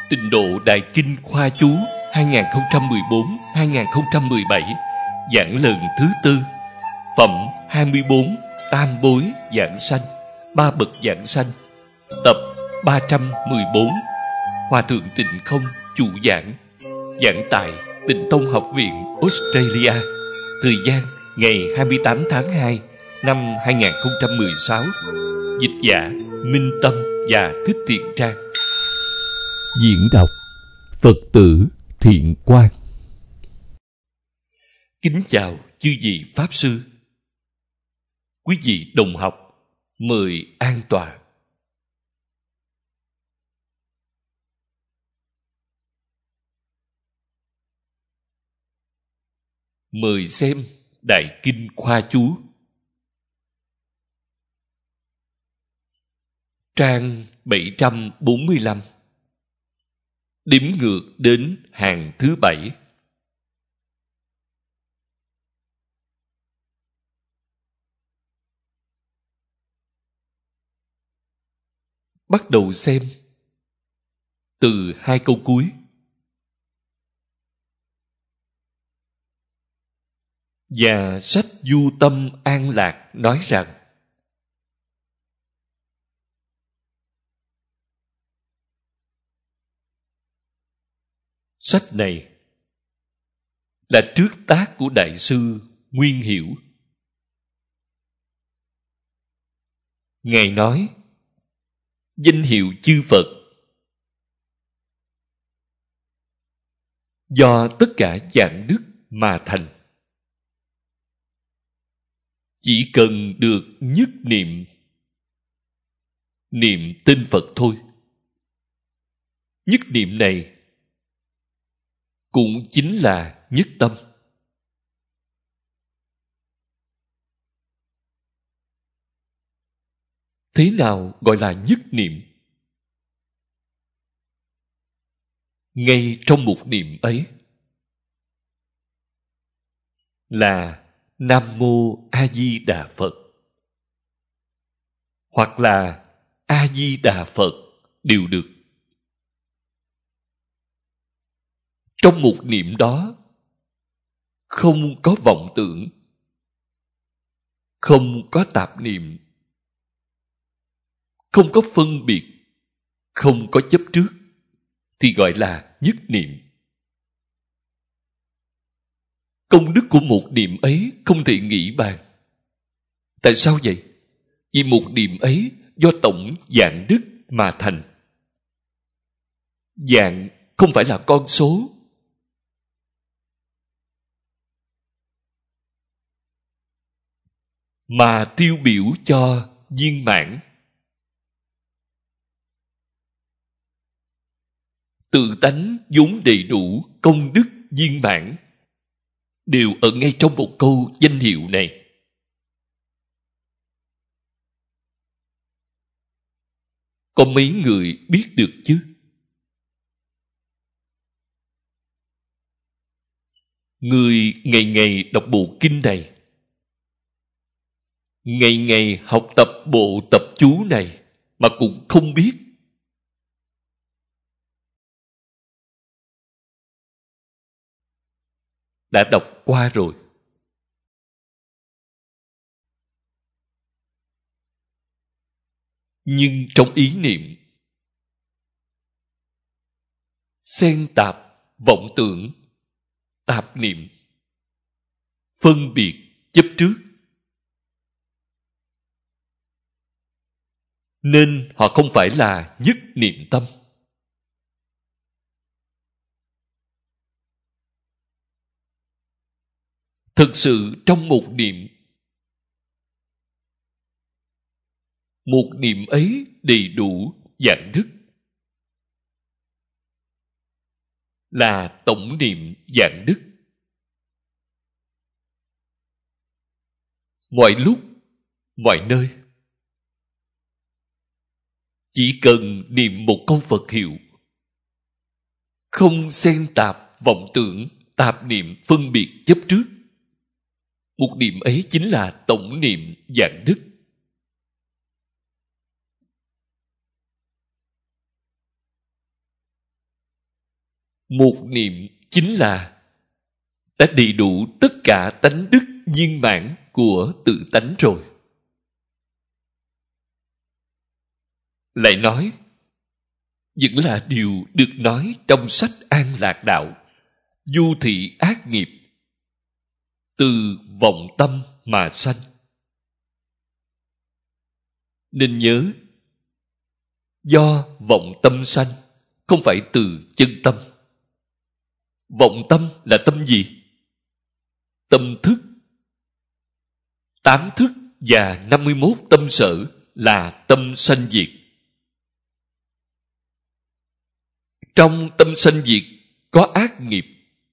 Tịnh độ Đại Kinh Khoa Chú 2014-2017, giảng lần thứ tư, phẩm 24, Tam Bối Giảng Sanh, Ba Bậc Giảng Sanh, tập 314. Hòa thượng Tịnh Không chủ giảng, giảng tại Tịnh Tông Học viện Australia, thời gian ngày 28 tháng 2 năm 2016. Dịch giả Minh Tâm và Thích Thiện Trang. Diễn đọc Phật tử Thiện Quang. Kính chào chư vị Pháp Sư. Quý vị đồng học, mời an tọa. Mời xem Đại Kinh Khoa Chú, trang 745, đếm ngược đến hàng thứ 7. Bắt đầu xem từ hai câu cuối. Và sách Du Tâm An Lạc nói rằng: sách này là trước tác của Đại sư Nguyên Hiểu. Ngài nói danh hiệu chư Phật do tất cả dạng đức mà thành. Chỉ cần được nhất niệm, niệm tên Phật thôi. Nhất niệm này cũng chính là nhất tâm. Thế nào gọi là nhất niệm? Ngay trong một niệm ấy là Nam Mô A Di Đà Phật hoặc là A Di Đà Phật đều được. Trong một niệm đó không có vọng tưởng, không có tạp niệm, không có phân biệt, không có chấp trước, thì gọi là nhất niệm. Công đức của một niệm ấy không thể nghĩ bàn. Tại sao vậy? Vì một niệm ấy do tổng dạng đức mà thành. Dạng không phải là con số. Mà tiêu biểu cho viên mãn. Tự tánh vốn đầy đủ công đức viên mãn đều ở ngay trong một câu danh hiệu này. Có mấy người biết được chứ? Người ngày ngày đọc bộ kinh này, ngày ngày học tập bộ tập chú này mà cũng không biết. Đã đọc qua rồi. Nhưng trong ý niệm xen tạp vọng tưởng, tạp niệm, phân biệt, chấp trước, nên họ không phải là nhất niệm tâm. Thực sự trong một niệm ấy đầy đủ dạng đức, là tổng niệm dạng đức. Mọi lúc, mọi nơi, chỉ cần niệm một câu Phật hiệu, không xen tạp vọng tưởng, tạp niệm, phân biệt, chấp trước, một niệm ấy chính là tổng niệm dạng đức. Một niệm chính là đã đầy đủ tất cả tánh đức viên mãn của tự tánh rồi. Lại nói, vẫn là điều được nói trong sách An Lạc Đạo. Du thị ác nghiệp, từ vọng tâm mà sanh. Nên nhớ, do vọng tâm sanh, không phải từ chân tâm. Vọng tâm là tâm gì? Tâm thức. 8 thức và 51 tâm sở là tâm sanh diệt. Trong tâm sanh diệt có ác nghiệp.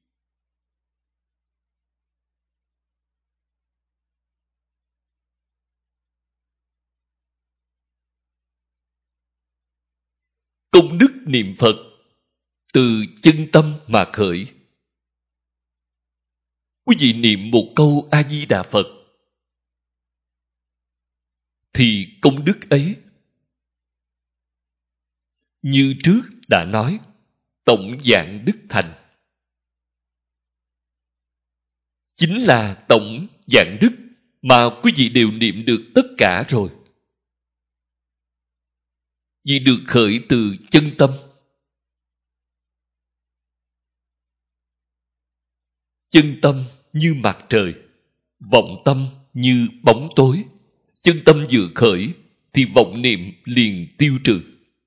Công đức niệm Phật từ chân tâm mà khởi. Quý vị niệm một câu A-di-đà Phật thì công đức ấy, như trước đã nói, tổng dạng đức thành. Chính là tổng dạng đức mà quý vị đều niệm được tất cả rồi. Vì được khởi từ chân tâm. Chân tâm như mặt trời, vọng tâm như bóng tối. Chân tâm vừa khởi thì vọng niệm liền tiêu trừ.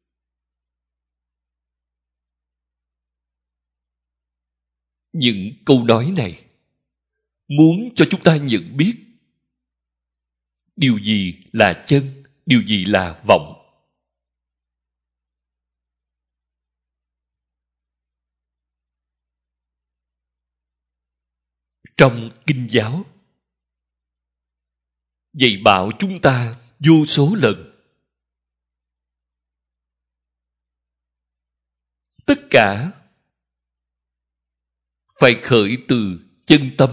Những câu nói này muốn cho chúng ta nhận biết điều gì là chân, điều gì là vọng. Trong kinh giáo dạy bảo chúng ta vô số lần. Tất cả phải khởi từ chân tâm.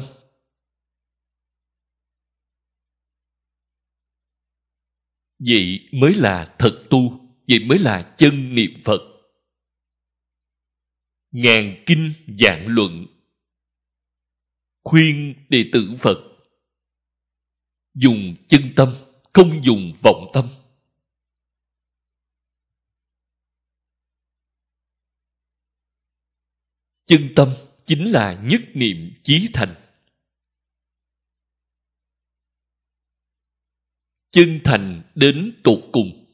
Vậy mới là thật tu, vậy mới là chân niệm Phật. Ngàn kinh vạn luận khuyên đệ tử Phật dùng chân tâm, không dùng vọng tâm. Chân tâm chính là nhất niệm chí thành. Chân thành đến tột cùng.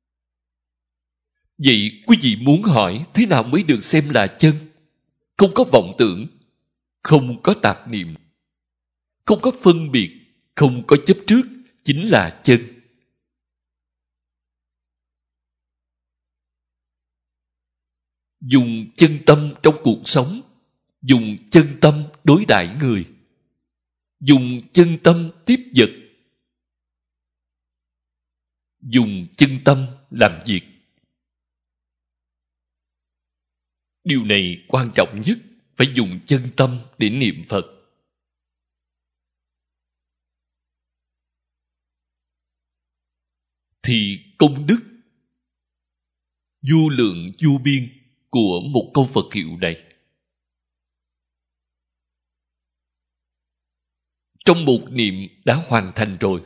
Vậy quý vị muốn hỏi thế nào mới được xem là chân? Không có vọng tưởng, không có tạp niệm, không có phân biệt, không có chấp trước, chính là chân. Dùng chân tâm trong cuộc sống, dùng chân tâm đối đãi người, dùng chân tâm tiếp vật, dùng chân tâm làm việc. Điều này quan trọng nhất, phải dùng chân tâm để niệm Phật. Thì công đức vô lượng vô biên của một câu Phật hiệu này, trong một niệm đã hoàn thành rồi.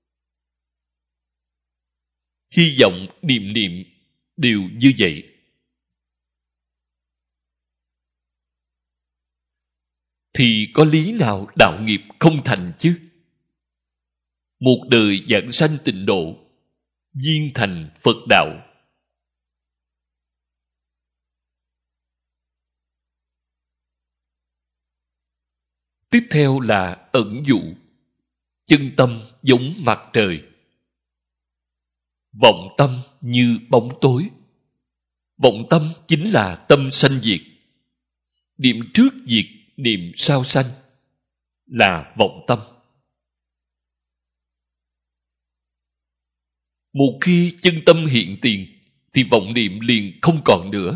Hy vọng niệm niệm đều như vậy. Thì có lý nào đạo nghiệp không thành chứ? Một đời giảng sanh tịnh độ, viên thành Phật đạo. Tiếp theo là ẩn dụ. Chân tâm giống mặt trời, vọng tâm như bóng tối. Vọng tâm chính là tâm sanh diệt. Niệm trước diệt, niệm sau sanh là vọng tâm. Một khi chân tâm hiện tiền thì vọng niệm liền không còn nữa.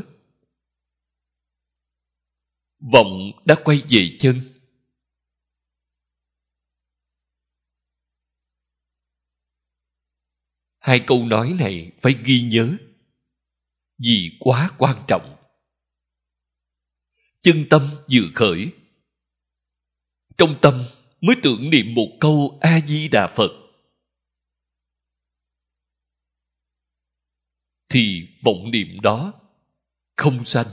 Vọng đã quay về chân. Hai câu nói này phải ghi nhớ, vì quá quan trọng. chân tâm vừa khởi, trong tâm mới tưởng niệm một câu A-di-đà Phật, thì vọng niệm đó không sanh.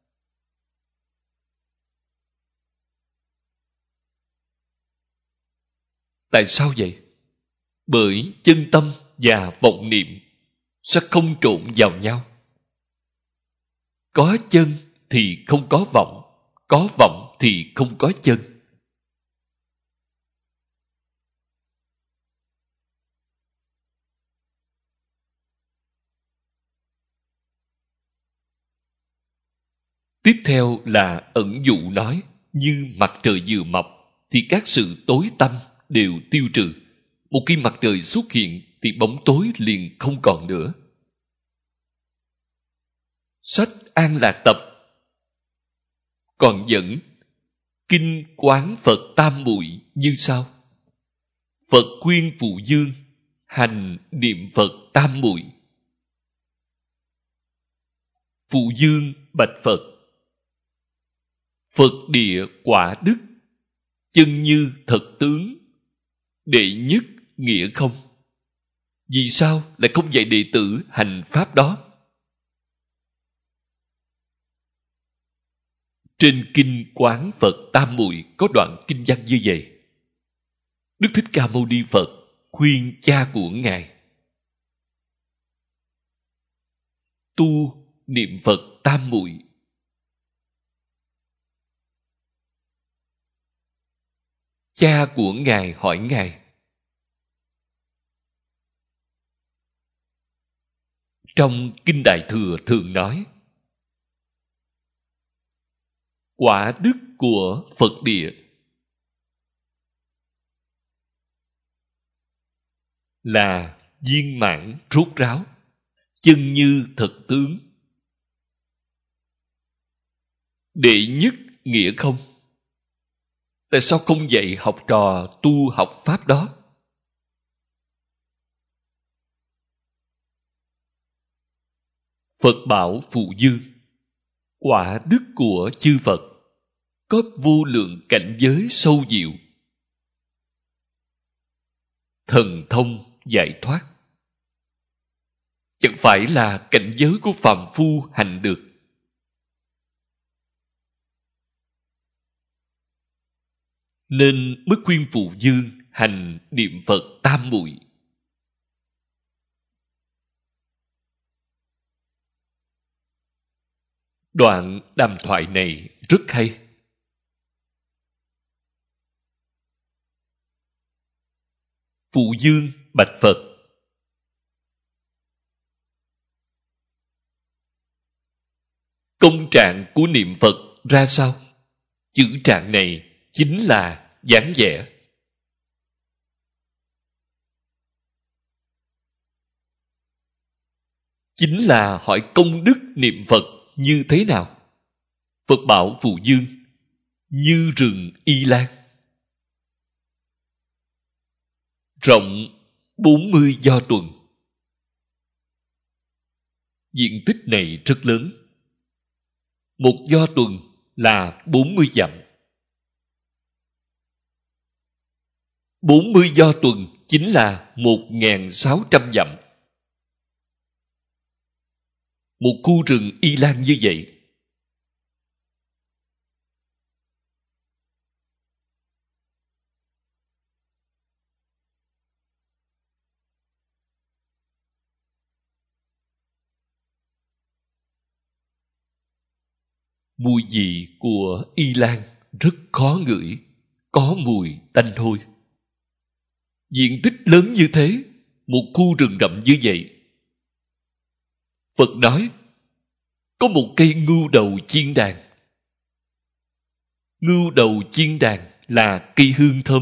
Tại sao vậy? Bởi chân tâm và vọng niệm sẽ không trộn vào nhau. Có chân thì không có vọng, có vọng thì không có chân. Tiếp theo là ẩn dụ nói, như mặt trời vừa mọc thì các sự tối tăm đều tiêu trừ. Một khi mặt trời xuất hiện thì bóng tối liền không còn nữa. Sách An Lạc Tập còn dẫn kinh quán Phật Tam Muội như sau: Phật khuyên Phụ Dương hành niệm Phật Tam Muội. Phụ Dương bạch Phật: Phật địa quả đức, chân như thật tướng, đệ nhất nghĩa không. Vì sao lại không dạy đệ tử hành pháp đó? Trên kinh quán Phật Tam Muội có đoạn kinh văn như vậy. Đức Thích Ca Mâu Ni Phật khuyên cha của Ngài tu niệm Phật Tam Muội. Cha của Ngài hỏi Ngài: trong Kinh Đại Thừa thường nói, quả đức của Phật địa là viên mãn rốt ráo, chân như thật tướng, đệ nhất nghĩa không. Tại sao không dạy học trò tu học pháp đó? Phật bảo Phụ Dương, quả đức của chư Phật có vô lượng cảnh giới sâu diệu, thần thông giải thoát, chẳng phải là cảnh giới của phàm phu hành được. Nên mới khuyên Phụ Dương hành niệm Phật Tam Muội. Đoạn đàm thoại này rất hay. Phụ Dương bạch Phật: công trạng của niệm Phật ra sao? Chữ trạng này chính là dáng vẻ. Chính là hỏi công đức niệm Phật như thế nào? Phật bảo Phụ Dương: như rừng y lan, rộng 40 do tuần. Diện tích này rất lớn. Một do tuần là 40 dặm. 40 do tuần chính là 1.600 dặm. Một khu rừng y lan như vậy. Mùi vị của y lan rất khó ngửi, có mùi tanh hôi. Diện tích lớn như thế, một khu rừng rậm như vậy. Phật nói, có một cây ngưu đầu chiên đàn. Ngưu đầu chiên đàn là cây hương thơm,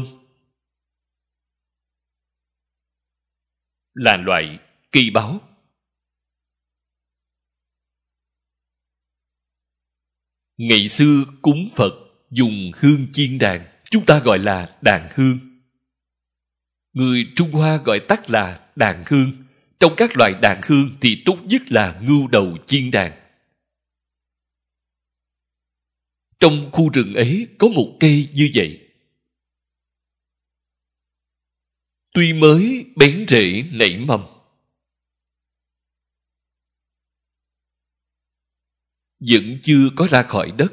là loại cây báo. Ngày xưa cúng Phật dùng hương chiên đàn, chúng ta gọi là đàn hương. Người Trung Hoa gọi tắt là đàn hương. Trong các loại đàn hương thì tốt nhất là ngưu đầu chiên đàn. Trong khu rừng ấy có một cây như vậy. Tuy mới bén rễ nảy mầm, vẫn chưa có ra khỏi đất.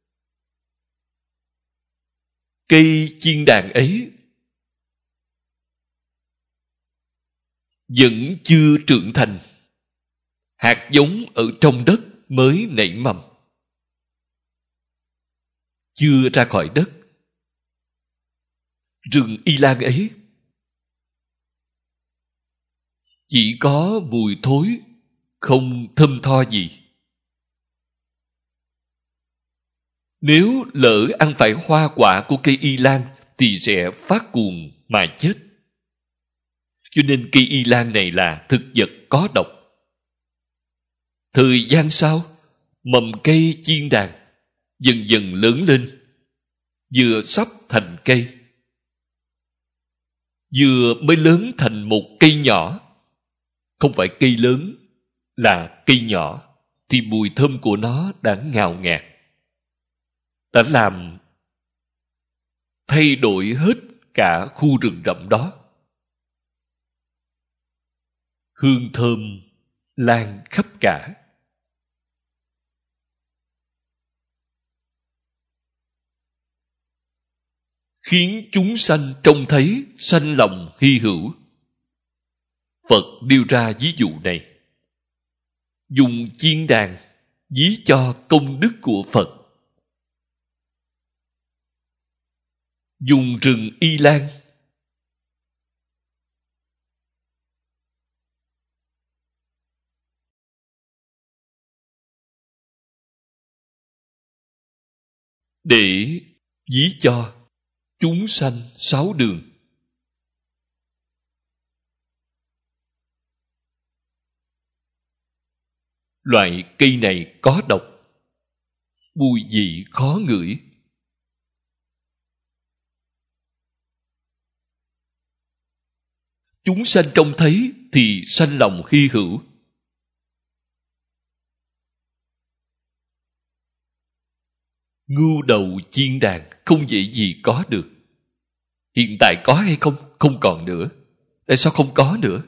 Cây chiên đàn ấy vẫn chưa trưởng thành. Hạt giống ở trong đất mới nảy mầm, chưa ra khỏi đất. Rừng y lan ấy chỉ có mùi thối, không thơm tho gì. Nếu lỡ ăn phải hoa quả của cây y lan thì sẽ phát cuồng mà chết. Cho nên cây y lan này là thực vật có độc. Thời gian sau, mầm cây chiên đàn dần dần lớn lên, vừa sắp thành cây, vừa mới lớn thành một cây nhỏ. Không phải cây lớn, là cây nhỏ, thì mùi thơm của nó đã ngào ngạt, đã làm thay đổi hết cả khu rừng rậm đó. Hương thơm lan khắp cả. Khiến chúng sanh trông thấy sanh lòng hy hữu. Phật đưa ra ví dụ này, dùng chiên đàn ví cho công đức của Phật, dùng rừng y lan để ví cho chúng sanh sáu đường. Loại cây này có độc, mùi vị khó ngửi. Chúng sanh trông thấy thì sanh lòng hy hữu. Ngưu đầu chiên đàn không dễ gì có được. Hiện tại có hay không? Không còn nữa. Tại sao không có nữa?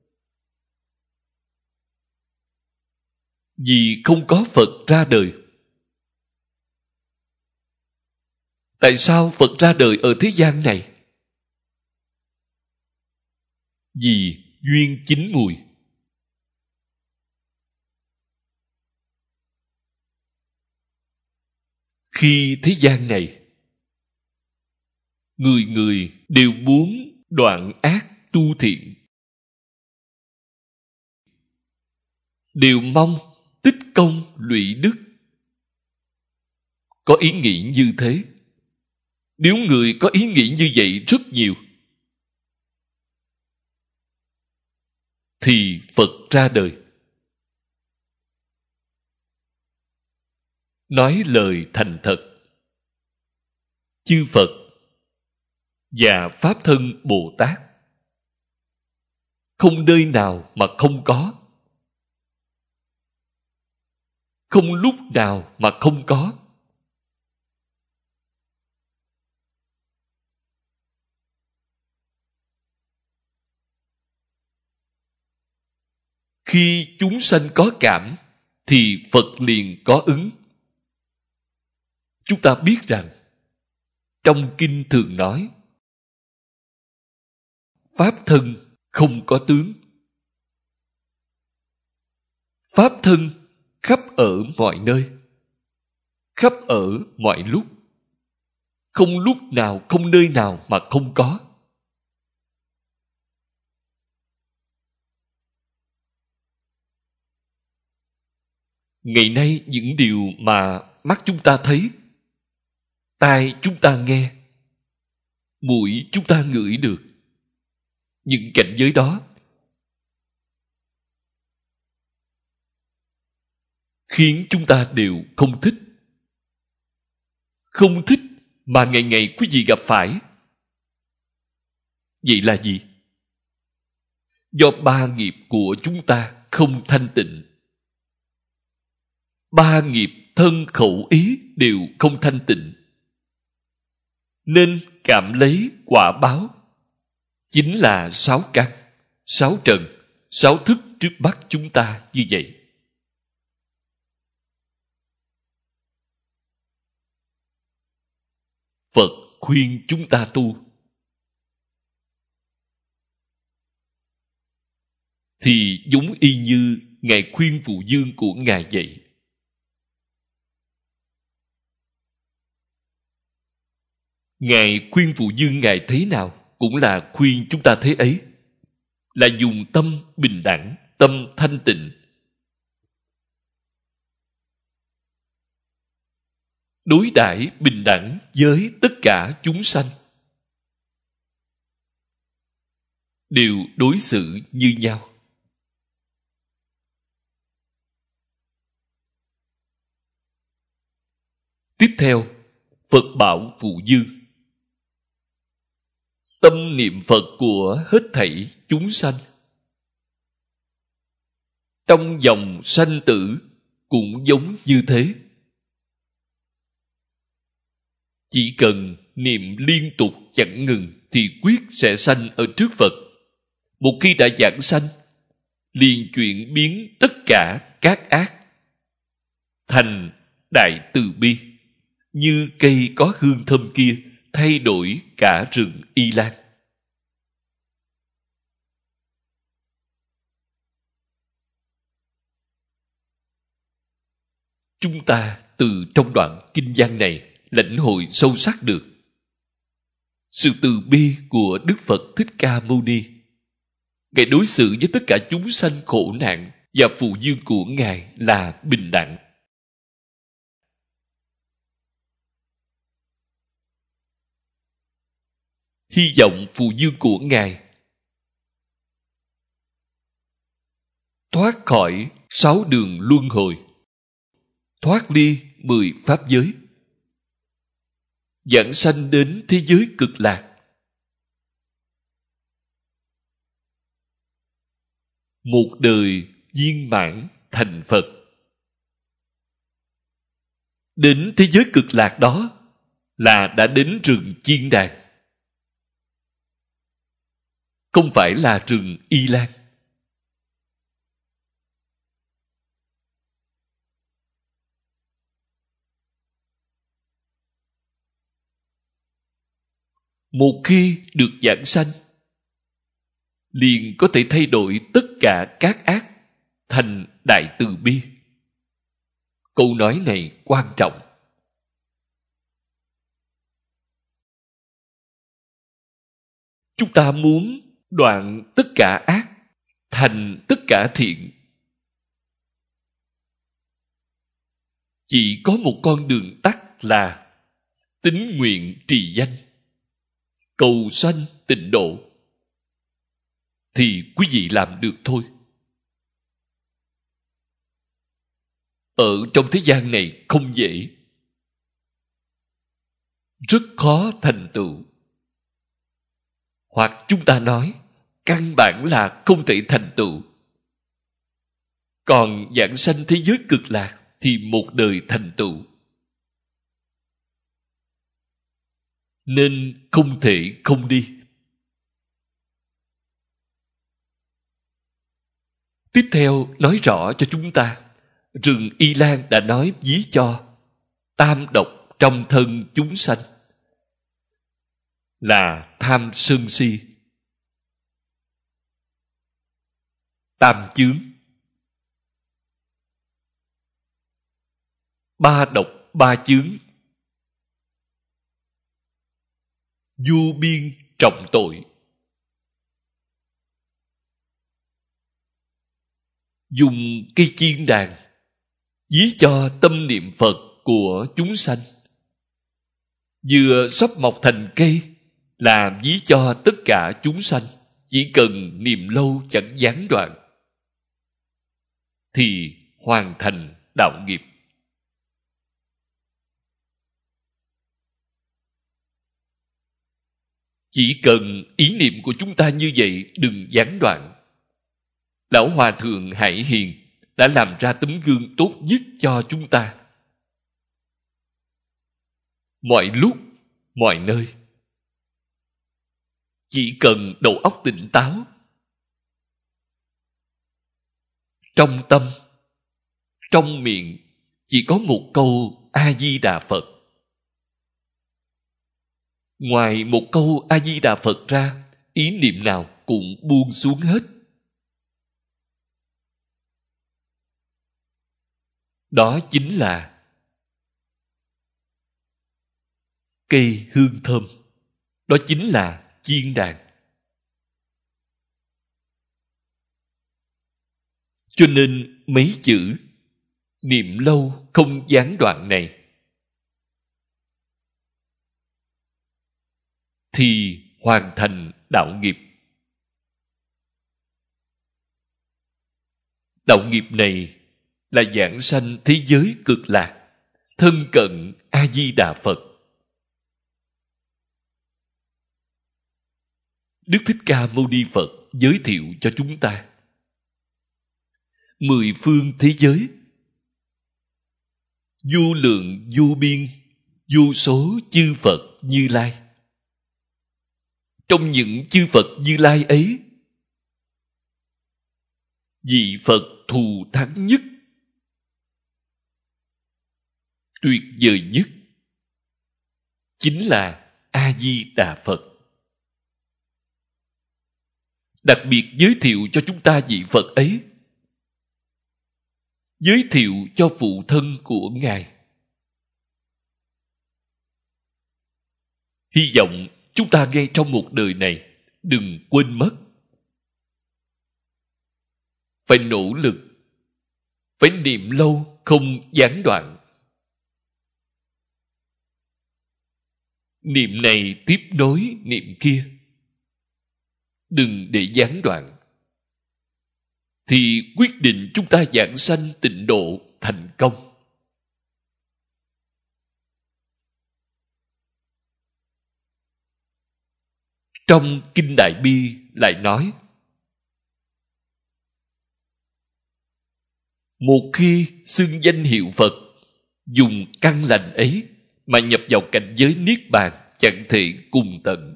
Vì không có Phật ra đời. Tại sao Phật ra đời ở thế gian này? Vì duyên chín mùi. Khi thế gian này, người người đều muốn đoạn ác tu thiện, đều mong tích công lụy đức. Có ý nghĩ như thế. Nếu người có ý nghĩ như vậy rất nhiều, thì Phật ra đời. Nói lời thành thật, chư Phật và Pháp Thân Bồ Tát không nơi nào mà không có, không lúc nào mà không có. Khi chúng sanh có cảm thì Phật liền có ứng. Chúng ta biết rằng trong kinh thường nói Pháp thân không có tướng. Pháp thân khắp ở mọi nơi, khắp ở mọi lúc, không lúc nào, không nơi nào mà không có. Ngày nay những điều mà mắt chúng ta thấy, tai chúng ta nghe, mũi chúng ta ngửi được, những cảnh giới đó khiến chúng ta đều không thích. Không thích mà ngày ngày quý vị gặp phải. Vậy là gì? Do ba nghiệp của chúng ta không thanh tịnh. Ba nghiệp thân khẩu ý đều không thanh tịnh, nên cảm lấy quả báo chính là 6 căn, 6 trần, 6 thức trước mắt chúng ta như vậy. Phật khuyên chúng ta tu thì giống y như Ngài khuyên Phụ Dương của Ngài vậy. Ngài khuyên Phụ Dương Ngài thế nào cũng là khuyên chúng ta thế ấy, là dùng tâm bình đẳng, tâm thanh tịnh, đối đãi bình đẳng với tất cả chúng sanh, đều đối xử như nhau. Tiếp theo, Phật bảo Phụ Dương: tâm niệm Phật của hết thảy chúng sanh, trong dòng sanh tử cũng giống như thế. Chỉ cần niệm liên tục chẳng ngừng thì quyết sẽ sanh ở trước Phật. Một khi đã giảng sanh, liền chuyển biến tất cả các ác thành đại từ bi, như cây có hương thơm kia thay đổi cả rừng y lan. Chúng ta từ trong đoạn kinh văn này lãnh hội sâu sắc được sự từ bi của Đức Phật Thích Ca Mâu Ni. Ngài đối xử với tất cả chúng sanh khổ nạn và Phụ Dương của Ngài là bình đẳng. Hy vọng Phụ Dương của Ngài thoát khỏi 6 đường luân hồi, thoát ly 10 pháp giới, giảng sanh đến thế giới cực lạc. Một đời viên mãn thành Phật. Đến thế giới cực lạc đó là đã đến rừng Chiên Đàn, không phải là rừng Y Lan. Một khi được giảng sanh, liền có thể thay đổi tất cả các ác thành đại từ bi. Câu nói này quan trọng. Chúng ta muốn đoạn tất cả ác thành tất cả thiện, chỉ có một con đường tắt là tín nguyện trì danh, cầu sanh tịnh độ, thì quý vị làm được thôi. Ở trong thế gian này không dễ, rất khó thành tựu, hoặc chúng ta nói căn bản là không thể thành tựu. Còn giảng sanh thế giới cực lạc thì một đời thành tựu, nên không thể không đi. Tiếp theo nói rõ cho chúng ta, rừng Y Lan đã nói ví cho tam độc trong thân chúng sanh là tham sân si, tam chướng. Ba độc ba chướng, vô biên trọng tội. Dùng cây chiên đàn ví cho tâm niệm Phật của chúng sanh, vừa sắp mọc thành cây là ví cho tất cả chúng sanh, chỉ cần niệm lâu chẳng gián đoạn thì hoàn thành đạo nghiệp. Chỉ cần ý niệm của chúng ta như vậy đừng gián đoạn. Lão Hòa Thượng Hải Hiền đã làm ra tấm gương tốt nhất cho chúng ta. mọi lúc, mọi nơi. Chỉ cần đầu óc tỉnh táo, trong tâm, trong miệng chỉ có một câu A-di-đà Phật. Ngoài một câu A-di-đà Phật ra, ý niệm nào cũng buông xuống hết. Đó chính là cây hương thơm. Đó chính là chiên đàn. Cho nên mấy chữ niệm lâu không gián đoạn này thì hoàn thành đạo nghiệp. Đạo nghiệp này là giảng sanh thế giới cực lạc, thân cận A-di-đà Phật. Đức Thích Ca Mâu Ni Phật giới thiệu cho chúng ta 10 phương thế giới, vô lượng vô biên, vô số chư Phật Như Lai. Trong những chư Phật Như Lai ấy, vị Phật thù thắng nhất, tuyệt vời nhất chính là A-di-đà Phật. Đặc biệt giới thiệu cho chúng ta vị Phật ấy, giới thiệu cho phụ thân của Ngài. Hy vọng chúng ta ngay trong một đời này đừng quên mất. Phải nỗ lực, phải niệm lâu không gián đoạn. Niệm này tiếp nối niệm kia, đừng để gián đoạn, thì quyết định chúng ta giảng sanh tịnh độ thành công. Trong Kinh Đại Bi lại nói, một khi xưng danh hiệu Phật, dùng căn lành ấy mà nhập vào cảnh giới Niết Bàn chẳng thể cùng tận.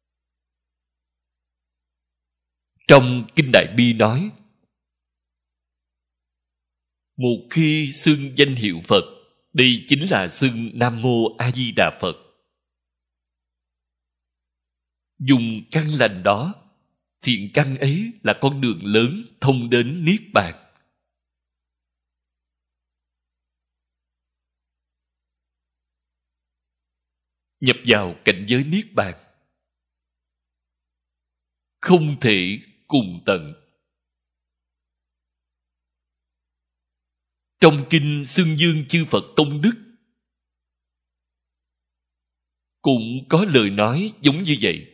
Trong Kinh Đại Bi nói, một khi xưng danh hiệu Phật, đây chính là xưng Nam Mô A Di Đà Phật. Dùng căn lành đó, thiện căn ấy là con đường lớn thông đến Niết Bàn. Nhập vào cảnh giới Niết Bàn, không thể cùng tận. Trong kinh xưng dương chư Phật công đức cũng có lời nói giống như vậy.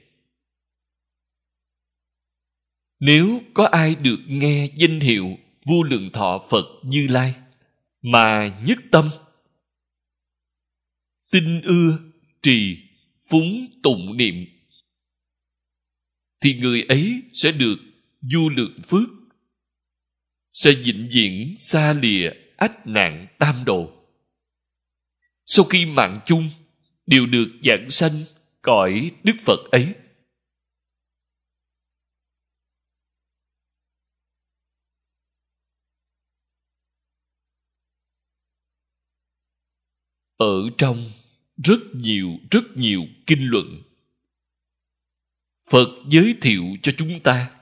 Nếu có ai được nghe danh hiệu Vô Lượng Thọ Phật Như Lai mà nhất tâm tin ưa trì phúng tụng niệm, thì người ấy sẽ được vô lượng phước, sẽ vĩnh viễn xa lìa ách nạn tam độ. Sau khi mạng chung đều được giảng sanh cõi Đức Phật ấy. Ở trong rất nhiều kinh luận, Phật giới thiệu cho chúng ta.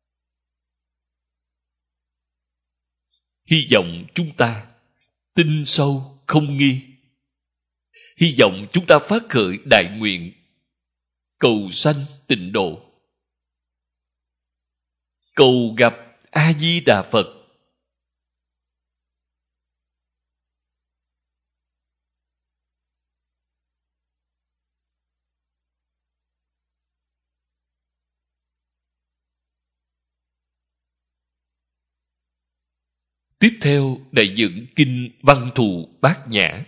Hy vọng chúng ta tin sâu không nghi. Hy vọng chúng ta phát khởi đại nguyện cầu sanh tịnh độ, cầu gặp A Di Đà Phật. Tiếp theo đại dẫn kinh Văn Thù Bát Nhã.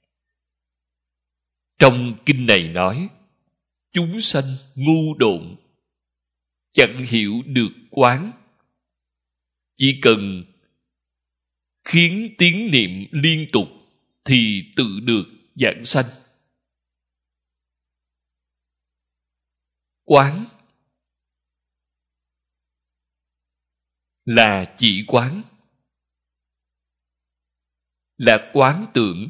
Trong kinh này nói, chúng sanh ngu độn, chẳng hiểu được quán, chỉ cần khiến tiếng niệm liên tục thì tự được giảng sanh. Quán là chỉ quán, là quán tưởng.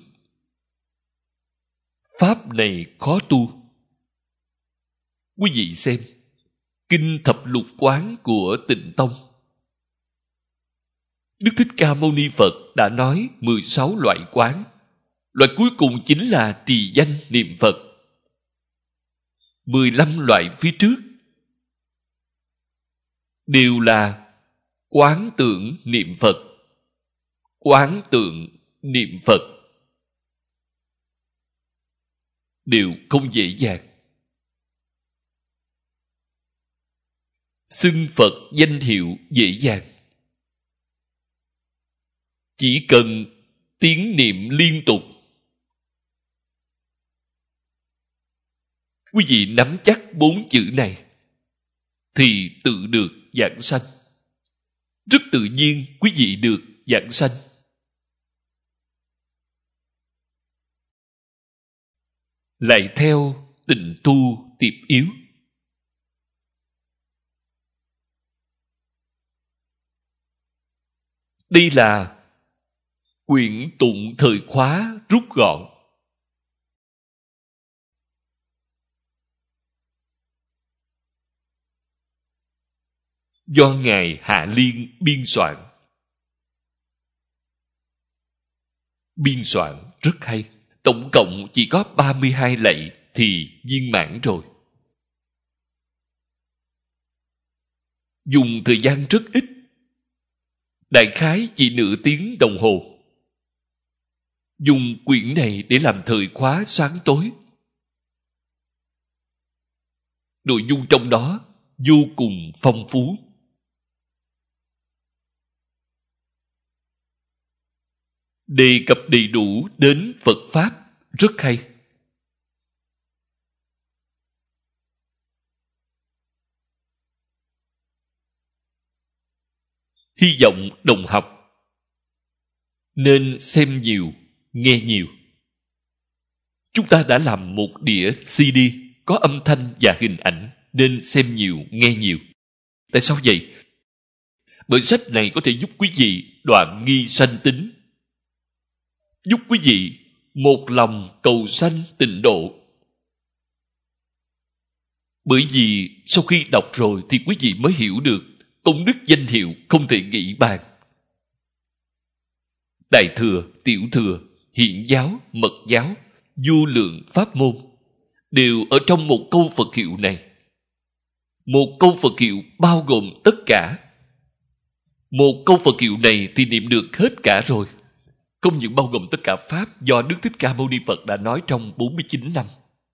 Pháp này khó tu. Quý vị xem Kinh Thập Lục Quán của Tịnh Tông, Đức Thích Ca Mâu Ni Phật đã nói 16 loại quán. Loại cuối cùng chính là trì danh niệm Phật. 15 loại phía trước đều là quán tưởng niệm Phật. Quán tưởng niệm Phật đều không dễ dàng. Xưng Phật danh hiệu dễ dàng. Chỉ cần tiếng niệm liên tục, quý vị nắm chắc 4 chữ này thì tự được giảng sanh. Rất tự nhiên quý vị được giảng sanh. Lại theo tịnh tu tiệp yếu. Đây là quyển tụng thời khóa rút gọn. Do Ngài Hạ Liên biên soạn. Biên soạn rất hay. Tổng cộng chỉ có 32 lạy thì viên mãn rồi. Dùng thời gian rất ít, đại khái chỉ nửa tiếng đồng hồ. Dùng quyển này để làm thời khóa sáng tối. Nội dung trong đó vô cùng phong phú. Đề cập đầy đủ đến Phật Pháp, rất hay. Hy vọng đồng học nên xem nhiều, nghe nhiều. Chúng ta đã làm một đĩa CD có âm thanh và hình ảnh, nên xem nhiều, nghe nhiều. Tại sao vậy? Bởi sách này có thể giúp quý vị đoạn nghi sanh tính, giúp quý vị một lòng cầu sanh tịnh độ. Bởi vì sau khi đọc rồi thì quý vị mới hiểu được công đức danh hiệu không thể nghĩ bàn. Đại thừa, tiểu thừa, hiện giáo, mật giáo, vô lượng pháp môn đều ở trong một câu Phật hiệu này. Một câu Phật hiệu bao gồm tất cả. Một câu Phật hiệu này thì niệm được hết cả rồi. Không những bao gồm tất cả Pháp do Đức Thích Ca Mâu Ni Phật đã nói trong 49 năm,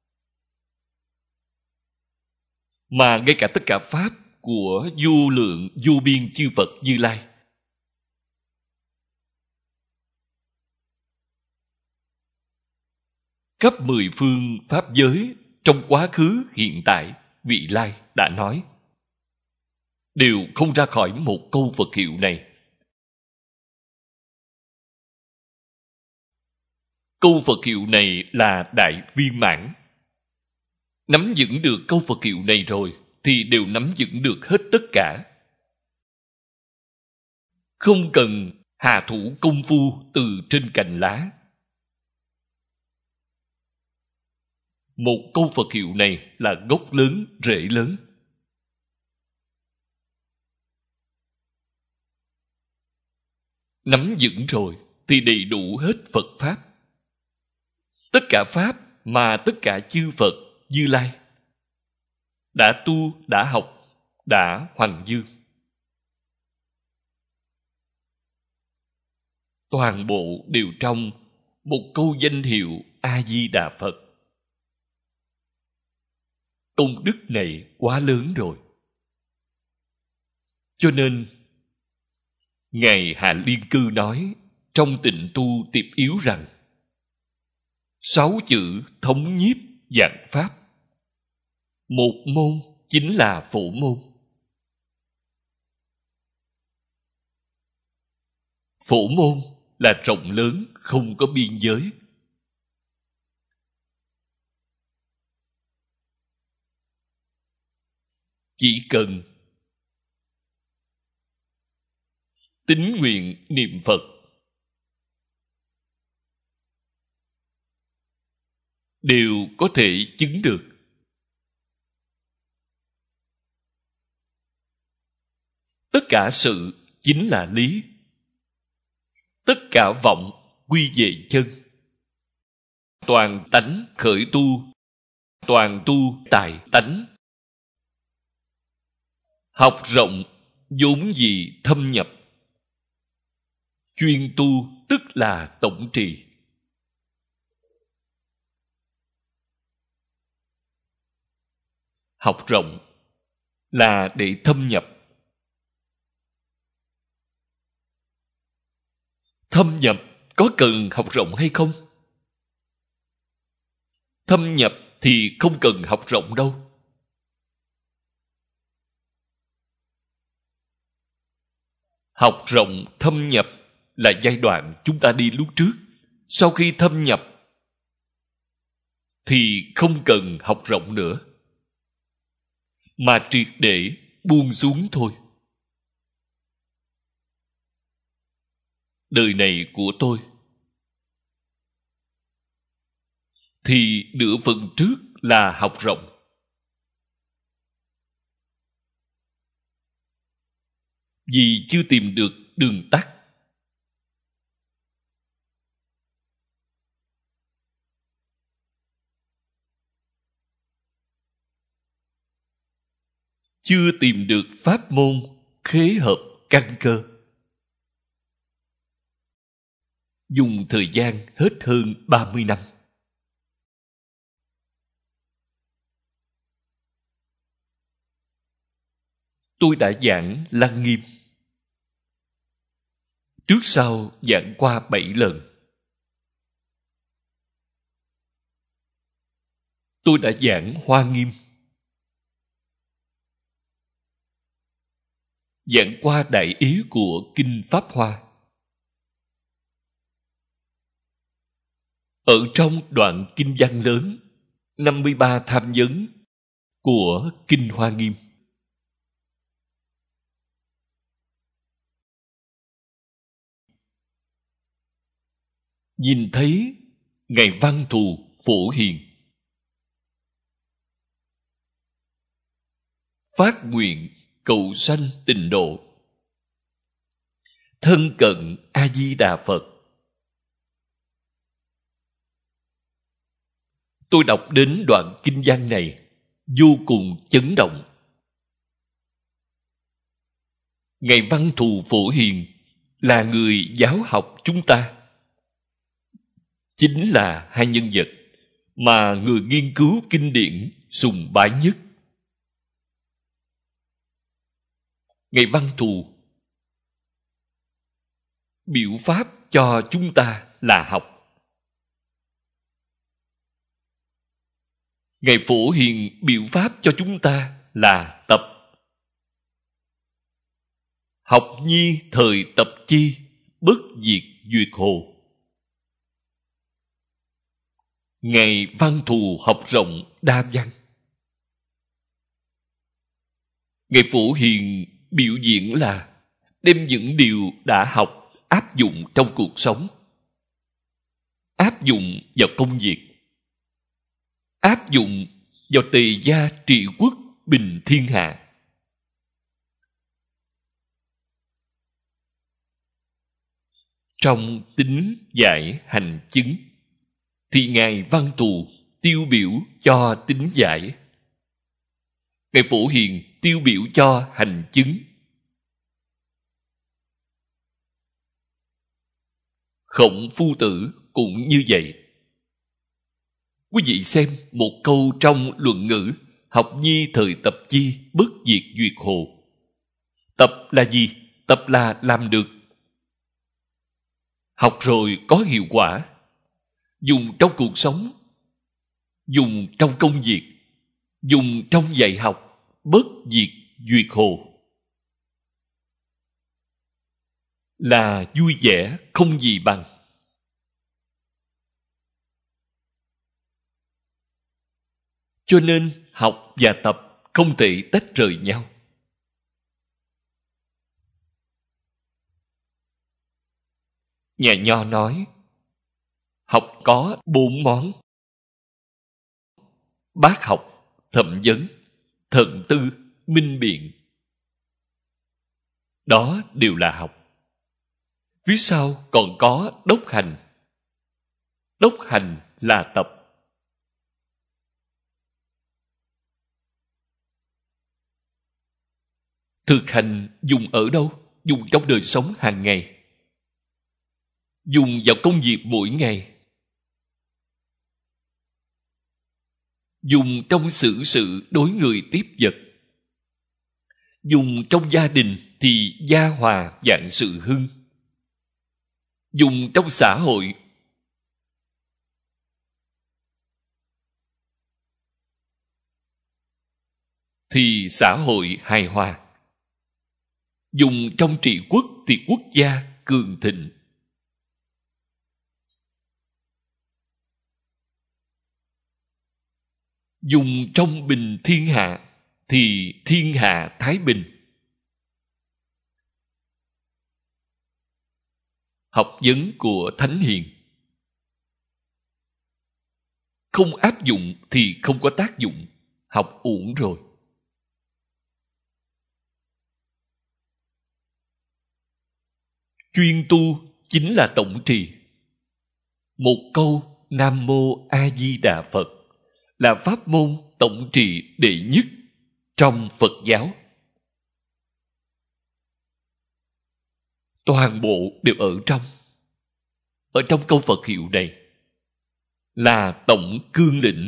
mà ngay cả tất cả Pháp của vô lượng vô biên chư Phật Như Lai. Khắp 10 phương Pháp giới trong quá khứ, hiện tại, vị lai đã nói, đều không ra khỏi một câu Phật hiệu này. Câu Phật hiệu này là đại viên mãn. Nắm vững được câu Phật hiệu này rồi thì đều nắm vững được hết tất cả. Không cần hạ thủ công phu từ trên cành lá. Một câu Phật hiệu này là gốc lớn, rễ lớn. Nắm vững rồi thì đầy đủ hết Phật Pháp. Tất cả Pháp mà tất cả chư Phật Như Lai đã tu, đã học, đã hoằng dương, toàn bộ đều trong một câu danh hiệu A-di-đà Phật. Công đức này quá lớn rồi. Cho nên Ngài Hạ Liên Cư nói trong Tịnh Tu Tiệp Yếu rằng 6 chữ thống nhiếp vạn pháp. Một môn chính là phổ môn. Phổ môn là rộng lớn, không có biên giới. chỉ cần tín nguyện niệm Phật, đều có thể chứng được. Tất cả sự chính là lý, tất cả vọng quy về chân. Toàn tánh khởi tu, toàn tu tại tánh. Học rộng vốn gì thâm nhập, chuyên tu tức là tổng trì. Học rộng là để thâm nhập. Thâm nhập có cần học rộng hay không? Thâm nhập thì không cần học rộng đâu. Học rộng thâm nhập là giai đoạn chúng ta đi lúc trước. Sau khi thâm nhập thì không cần học rộng nữa, mà triệt để buông xuống thôi. Đời này của tôi thì nửa phần trước là học rộng. Vì chưa tìm được đường tắt. Chưa tìm được pháp môn khế hợp căn cơ. Dùng thời gian hết hơn 30 năm. Tôi đã giảng Lăng Nghiêm. Trước sau giảng qua 7 lần. Tôi đã giảng Hoa Nghiêm. Giảng qua đại ý của Kinh Pháp Hoa. Ở trong đoạn kinh văn lớn 53 tham vấn của Kinh Hoa Nghiêm, nhìn thấy Ngài Văn Thù Phổ Hiền phát nguyện cầu sanh tịnh độ, thân cận A Di Đà Phật. Tôi đọc đến đoạn kinh văn này vô cùng chấn động. Ngài Văn Thù Phổ Hiền là người giáo học chúng ta, chính là hai nhân vật mà người nghiên cứu kinh điển sùng bái nhất. Ngài Văn Thù biểu pháp cho chúng ta là học. Ngài Phổ Hiền biểu pháp cho chúng ta là tập. Học nhi thời tập chi, bất diệt duyệt hồ. Ngài Văn Thù học rộng đa văn. Ngài Phổ Hiền biểu diễn là đem những điều đã học áp dụng trong cuộc sống, áp dụng vào công việc, áp dụng vào tề gia trị quốc bình thiên hạ. Trong tính giải hành chứng thì Ngài Văn Thù tiêu biểu cho tính giải, Ngài Phổ Hiền tiêu biểu cho hành chứng. Khổng Phu Tử cũng như vậy. Quý vị xem một câu trong luận ngữ học nhi thời tập chi, bất diệt duyệt hồ. Tập là gì? Tập là làm được. Học rồi có hiệu quả. Dùng trong cuộc sống, dùng trong công việc, dùng trong dạy học, bất diệt duyệt hồ. Là vui vẻ không gì bằng. Cho nên học và tập không thể tách rời nhau. Nhà Nho nói, học có 4 món: bác học, thẩm vấn, thận tư, minh biện. Đó đều là học. Phía sau còn có đốc hành. Đốc hành là tập. Thực hành dùng ở đâu? Dùng trong đời sống hàng ngày. Dùng vào công việc mỗi ngày. Dùng trong xử sự đối người tiếp vật. Dùng trong gia đình thì gia hòa vạn sự hưng. Dùng trong xã hội thì xã hội hài hòa. Dùng trong trị quốc thì quốc gia cường thịnh. Dùng trong bình thiên hạ thì thiên hạ thái bình. Học vấn của Thánh Hiền không áp dụng thì không có tác dụng. Học uổng rồi. Chuyên tu chính là tổng trì. Một câu Nam Mô A Di Đà Phật là pháp môn tổng trì đệ nhất trong Phật giáo. Toàn bộ đều ở trong câu Phật hiệu này là tổng cương lĩnh.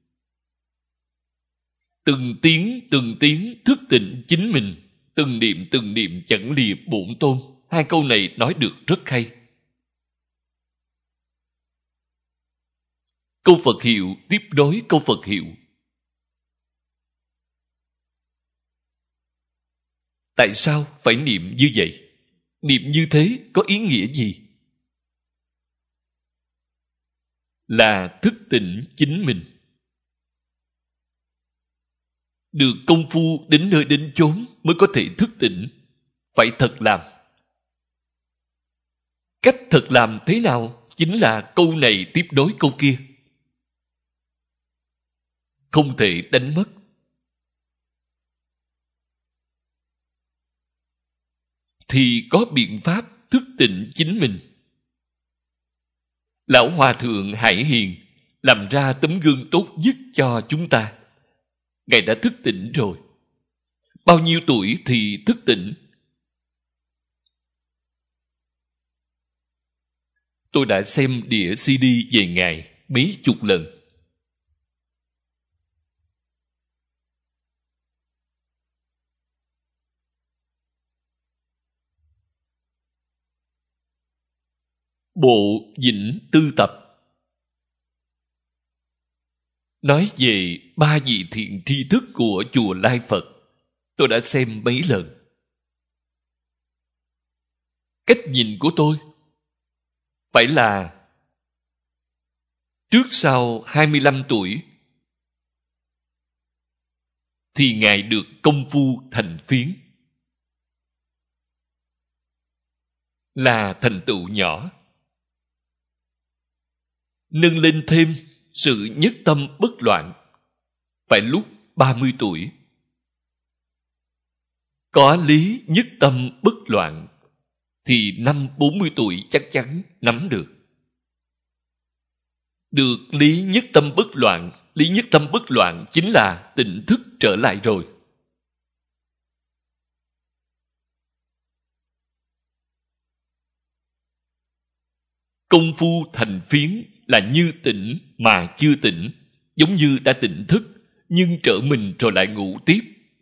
Từng tiếng thức tỉnh chính mình, từng niệm chẳng lìa bổn tôn. Hai câu này nói được rất hay. Câu Phật hiệu tiếp đối câu Phật hiệu. Tại sao phải niệm như vậy? Niệm như thế có ý nghĩa gì? Là thức tỉnh chính mình. Được công phu đến nơi đến chốn mới có thể thức tỉnh. Phải thật làm. Cách thật làm thế nào? Chính là câu này tiếp đối câu kia. Không thể đánh mất. Thì có biện pháp thức tỉnh chính mình. Lão Hòa Thượng Hải Hiền làm ra tấm gương tốt nhất cho chúng ta. Ngài đã thức tỉnh rồi. Bao nhiêu tuổi thì thức tỉnh? Tôi đã xem đĩa CD về Ngài mấy chục lần. Bộ Vĩnh Tư Tập nói về 3 vị thiện tri thức của chùa Lai Phật. Tôi đã xem mấy lần. Cách nhìn của tôi phải là trước sau 25 tuổi thì Ngài được công phu thành phiến, là thành tựu nhỏ. Nâng lên thêm sự nhất tâm bất loạn phải lúc 30 tuổi. Có lý nhất tâm bất loạn thì năm 40 tuổi chắc chắn nắm được. Được lý nhất tâm bất loạn, lý nhất tâm bất loạn chính là tỉnh thức trở lại rồi. Công phu thành phiến là như tỉnh mà chưa tỉnh, giống như đã tỉnh thức nhưng trở mình rồi lại ngủ tiếp.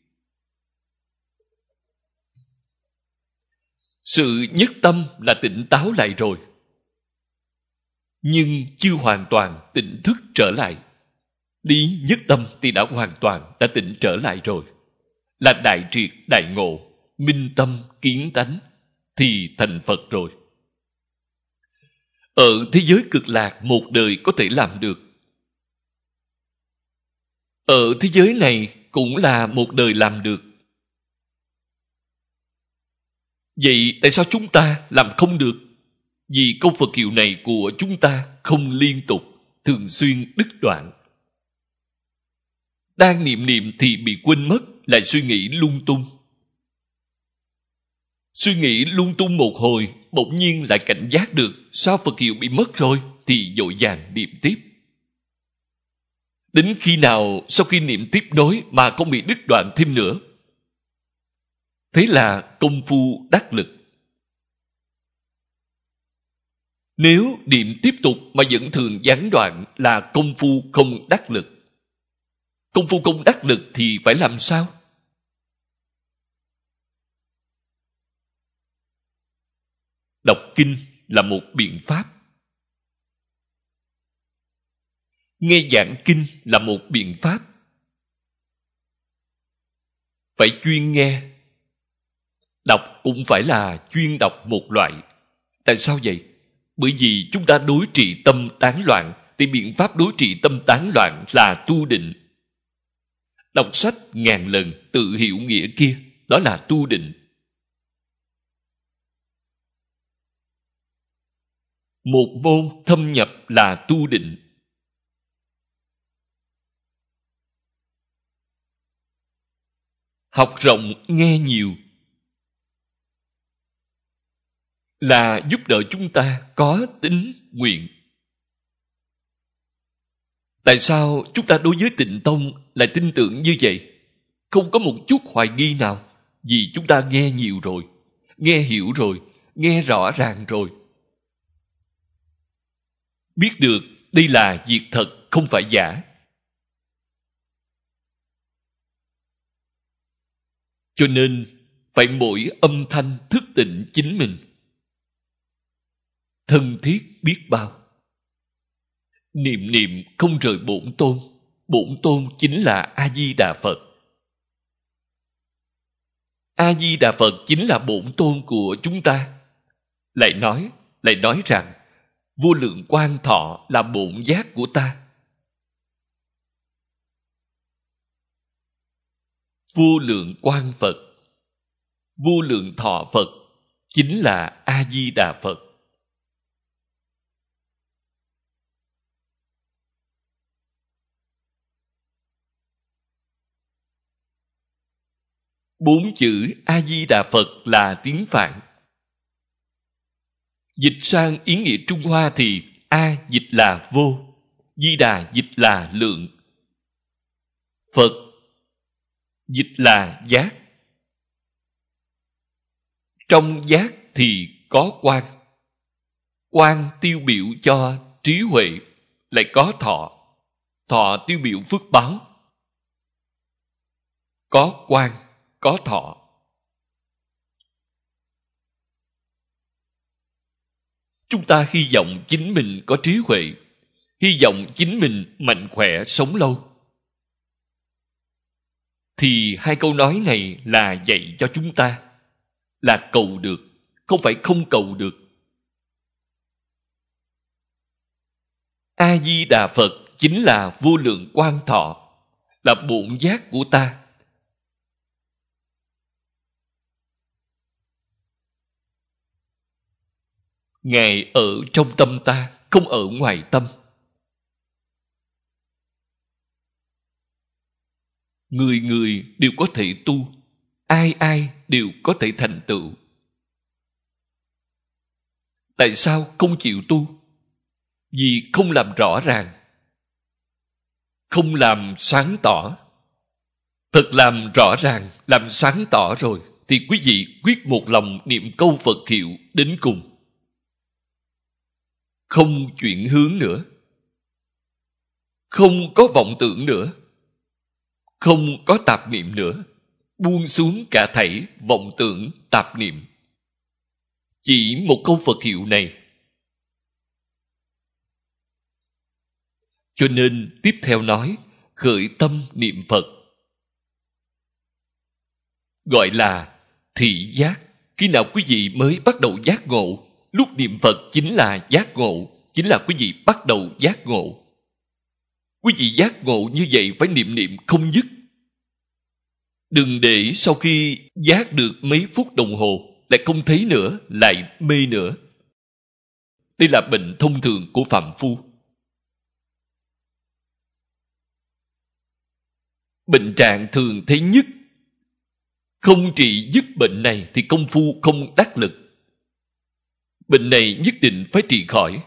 Sự nhất tâm là tỉnh táo lại rồi, nhưng chưa hoàn toàn tỉnh thức trở lại. Lý nhất tâm thì đã hoàn toàn đã tỉnh trở lại rồi, là đại triệt đại ngộ, minh tâm kiến tánh thì thành Phật rồi. Ở thế giới cực lạc một đời có thể làm được. ở thế giới này cũng là một đời làm được. Vậy tại sao chúng ta làm không được? Vì câu Phật hiệu này của chúng ta không liên tục, thường xuyên đứt đoạn. Đang niệm thì bị quên mất, lại suy nghĩ lung tung. Suy nghĩ lung tung một hồi, bỗng nhiên lại cảnh giác được sao Phật hiệu bị mất rồi, thì vội vàng niệm tiếp. Đến khi nào sau khi niệm tiếp nối mà không bị đứt đoạn thêm nữa. Thế là công phu đắc lực. Nếu niệm tiếp tục mà vẫn thường gián đoạn là công phu không đắc lực. Công phu không đắc lực thì phải làm sao? Đọc kinh là một biện pháp. Nghe giảng kinh là một biện pháp. Phải chuyên nghe. Đọc cũng phải là chuyên đọc một loại. Tại sao vậy? Bởi vì chúng ta đối trị tâm tán loạn, thì biện pháp đối trị tâm tán loạn là tu định. Đọc sách ngàn lần tự hiểu nghĩa kia, đó là tu định. Một môn thâm nhập là tu định. Học rộng nghe nhiều là giúp đỡ chúng ta có tính nguyện. Tại sao chúng ta đối với Tịnh Tông lại tin tưởng như vậy? Không có một chút hoài nghi nào. Vì chúng ta nghe nhiều rồi, nghe hiểu rồi, nghe rõ ràng rồi. Biết được đây là việc thật, không phải giả. Cho nên phải mỗi âm thanh thức tỉnh chính mình. Thân thiết biết bao. Niệm niệm không rời bổn tôn. Bổn tôn chính là A-di-đà Phật. A-di-đà Phật chính là bổn tôn của chúng ta. Lại nói rằng vô lượng quang thọ là bổn giác của ta. Vô lượng quang Phật, vô lượng thọ Phật chính là A-di-đà Phật. Bốn chữ A-di-đà Phật là tiếng Phạn. Dịch sang ý nghĩa Trung Hoa thì A dịch là vô, Di Đà dịch là lượng, Phật dịch là giác. Trong giác thì có quang. Quang tiêu biểu cho trí huệ, lại có thọ. Thọ tiêu biểu phước báo. Có quang, có thọ. Chúng ta hy vọng chính mình có trí huệ, hy vọng chính mình mạnh khỏe sống lâu. Thì hai câu nói này là dạy cho chúng ta là cầu được, không phải không cầu được. A-di-đà Phật chính là vô lượng quang thọ, là bổn giác của ta. Ngài ở trong tâm ta, không ở ngoài tâm. Người người đều có thể tu, ai ai đều có thể thành tựu. Tại sao không chịu tu? Vì không làm rõ ràng, không làm sáng tỏ. Thật làm rõ ràng, làm sáng tỏ rồi thì quý vị quyết một lòng niệm câu Phật hiệu đến cùng. Không chuyển hướng nữa, không có vọng tưởng nữa, không có tạp niệm nữa, buông xuống cả thảy vọng tưởng tạp niệm. Chỉ một câu Phật hiệu này. Cho nên tiếp theo nói khởi tâm niệm Phật, gọi là thị giác. Khi nào quý vị mới bắt đầu giác ngộ? Lúc niệm Phật chính là giác ngộ, chính là quý vị bắt đầu giác ngộ. Quý vị giác ngộ như vậy phải niệm niệm không dứt. Đừng để sau khi giác được mấy phút đồng hồ lại không thấy nữa, lại mê nữa. Đây là bệnh thông thường của phàm phu. Bệnh trạng thường thấy nhất. Không trị dứt bệnh này thì công phu không đắc lực. Bệnh này nhất định phải trị khỏi,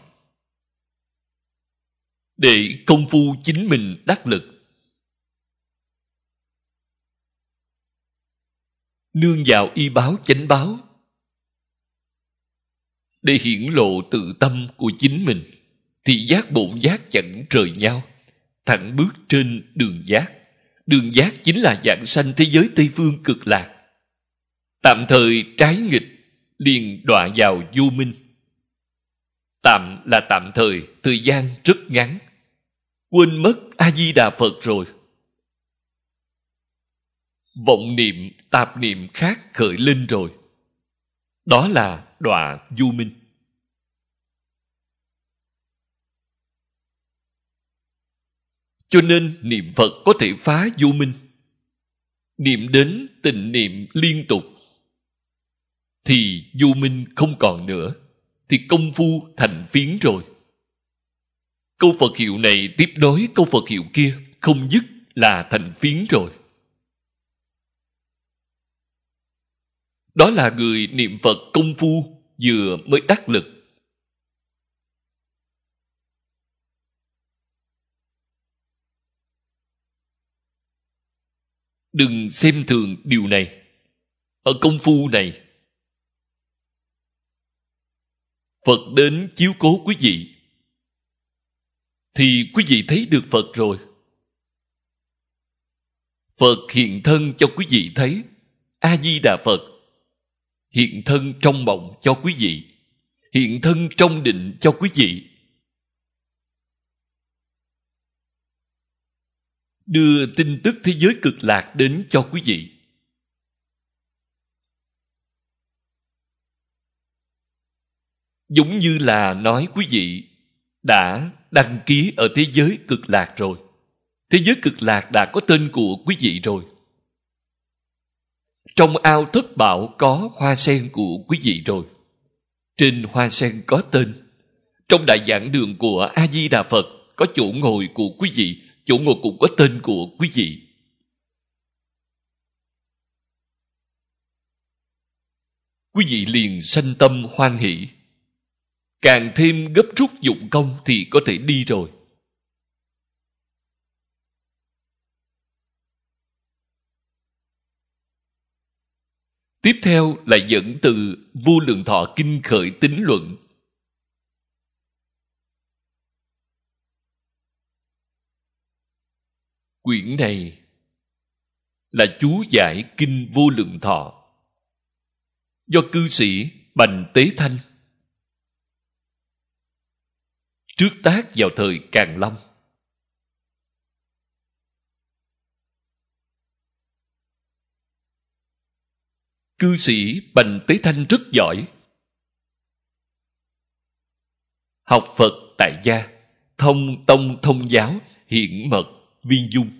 để công phu chính mình đắc lực. Nương vào y báo chánh báo, để hiển lộ tự tâm của chính mình, thì giác bổn giác chẳng rời nhau, thẳng bước trên đường giác. Đường giác chính là vãng sanh thế giới Tây Phương cực lạc. Tạm thời trái nghịch, liền đọa vào vô minh. Tạm là tạm thời gian rất ngắn. Quên mất A-di-đà Phật rồi. Vọng niệm, tạp niệm khác khởi lên rồi. Đó là đọa vô minh. Cho nên niệm Phật có thể phá vô minh. Niệm đến tịnh niệm liên tục, thì vô minh không còn nữa, thì công phu thành phiến rồi. Câu Phật hiệu này tiếp nối câu Phật hiệu kia, không dứt là thành phiến rồi. Đó là người niệm Phật công phu vừa mới đắc lực. Đừng xem thường điều này. Ở công phu này, Phật đến chiếu cố quý vị, thì quý vị thấy được Phật rồi. Phật hiện thân cho quý vị thấy. A-di-đà Phật hiện thân trong mộng cho quý vị, hiện thân trong định cho quý vị, đưa tin tức thế giới cực lạc đến cho quý vị. Giống như là nói quý vị đã đăng ký ở thế giới cực lạc rồi. Thế giới cực lạc đã có tên của quý vị rồi. Trong ao thất bảo có hoa sen của quý vị rồi. Trên hoa sen có tên. Trong đại giảng đường của A-di-đà Phật có chỗ ngồi của quý vị, chỗ ngồi cũng có tên của quý vị. Quý vị liền sanh tâm hoan hỷ. Càng thêm gấp rút dụng công thì có thể đi rồi. Tiếp theo là dẫn từ Vô Lượng Thọ Kinh khởi tín luận. Quyển này là chú giải Kinh Vô Lượng Thọ do cư sĩ Bành Tế Thanh trước tác vào thời Càn Long. Cư sĩ Bành Tế Thanh rất giỏi. Học Phật tại gia, thông tông thông giáo, hiển mật, viên dung.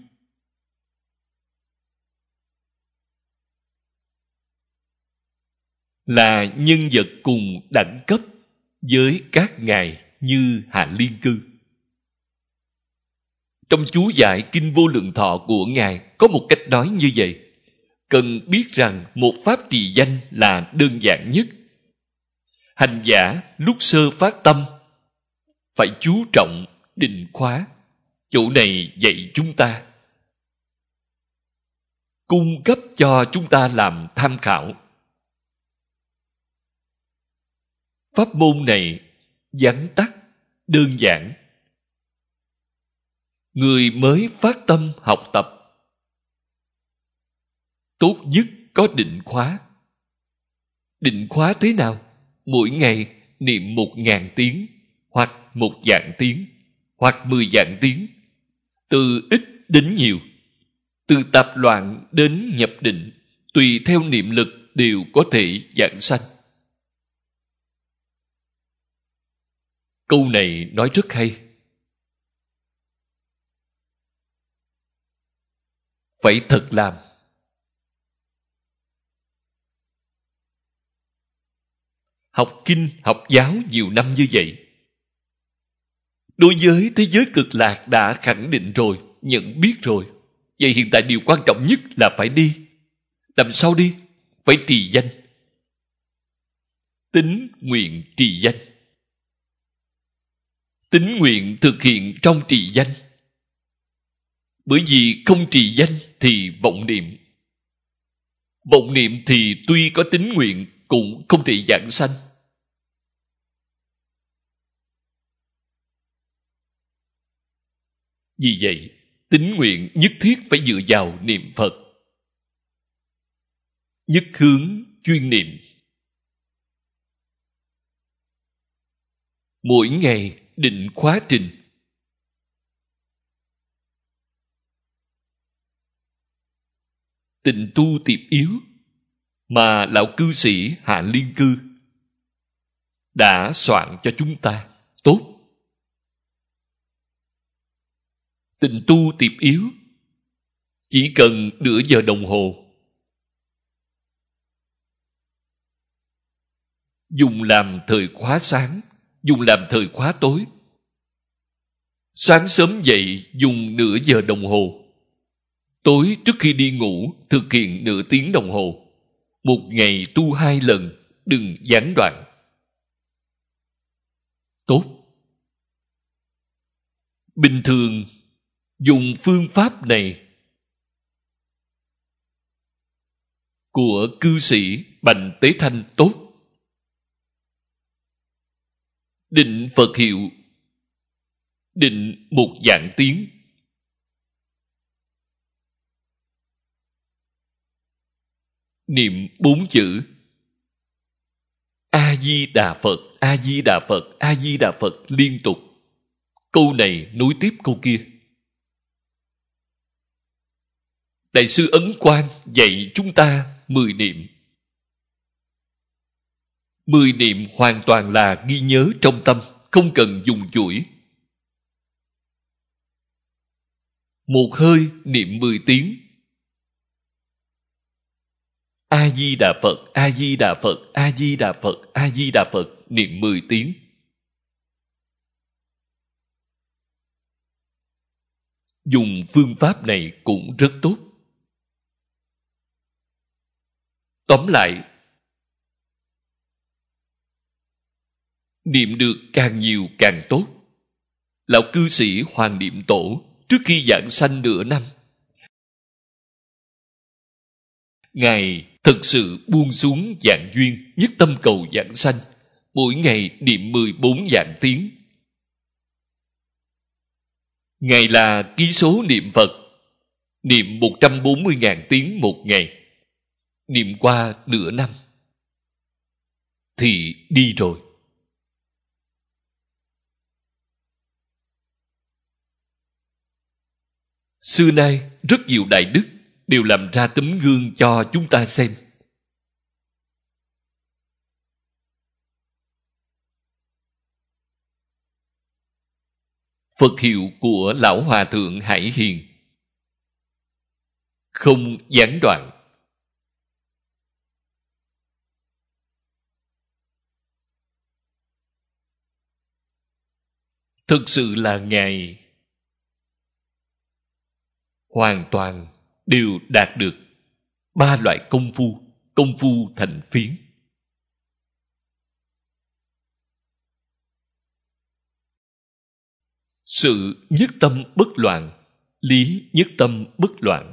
Là nhân vật cùng đẳng cấp với các ngài như Hạ Liên Cư. Trong chú giải Kinh Vô Lượng Thọ của ngài có một cách nói như vậy. Cần biết rằng một pháp trì danh là đơn giản nhất. Hành giả lúc sơ phát tâm phải chú trọng định khóa. Chỗ này dạy chúng ta, cung cấp cho chúng ta làm tham khảo. Pháp môn này vắn tắt, đơn giản. Người mới phát tâm học tập, tốt nhất có định khóa. Định khóa thế nào? Mỗi ngày niệm 1.000 tiếng, hoặc 1 vạn tiếng, hoặc 10 vạn tiếng. Từ ít đến nhiều, từ tạp loạn đến nhập định, tùy theo niệm lực đều có thể vãng sanh. Câu này nói rất hay. phải thật làm. Học kinh, học giáo nhiều năm như vậy, đối với thế giới cực lạc đã khẳng định rồi, nhận biết rồi. Vậy hiện tại điều quan trọng nhất là phải đi. Làm sao đi? Phải trì danh. Tín nguyện trì danh. Tín nguyện thực hiện trong trì danh. Bởi vì không trì danh thì vọng niệm. Vọng niệm thì tuy có tín nguyện cũng không thể giảng sanh. Vì vậy, tín nguyện nhất thiết phải dựa vào niệm Phật. Nhất hướng chuyên niệm. Mỗi ngày định khóa trình. Tịnh tu tiệp yếu mà lão cư sĩ Hạ Liên Cư đã soạn cho chúng ta tốt. Tịnh tu tiệp yếu chỉ cần nửa giờ đồng hồ, dùng làm thời khóa sáng, dùng làm thời khóa tối. Sáng sớm dậy dùng nửa giờ đồng hồ, tối trước khi đi ngủ thực hiện nửa tiếng đồng hồ. Một ngày tu 2 lần, đừng gián đoạn. Tốt. Bình thường dùng phương pháp này của cư sĩ Bành Tế Thanh tốt. Định Phật hiệu, định một vạn tiếng. Niệm 4 chữ A Di Đà Phật, A Di Đà Phật, A Di Đà Phật liên tục. Câu này nối tiếp câu kia. Đại sư Ấn Quang dạy chúng ta 10 niệm. 10 niệm hoàn toàn là ghi nhớ trong tâm, không cần dùng chuỗi. Một hơi niệm 10 tiếng. A Di Đà Phật, A Di Đà Phật, A Di Đà Phật, A Di Đà Phật niệm 10 tiếng. Dùng phương pháp này cũng rất tốt. Tóm lại, niệm được càng nhiều càng tốt. Lão cư sĩ Hoàng Niệm Tổ trước khi giảng sanh nửa năm, Ngài thật sự buông xuống vạn duyên, nhất tâm cầu giảng sanh, mỗi ngày niệm 14 vạn tiếng. Ngài là ký số niệm Phật, niệm 140.000 tiếng một ngày. Niệm qua nửa năm thì đi rồi. Xưa nay rất nhiều đại đức đều làm ra tấm gương cho chúng ta xem. Phật hiệu của Lão Hòa Thượng Hải Hiền không gián đoạn. Thực sự là Ngài hoàn toàn đều đạt được 3 loại công phu thành phiến. Sự nhất tâm bất loạn, lý nhất tâm bất loạn.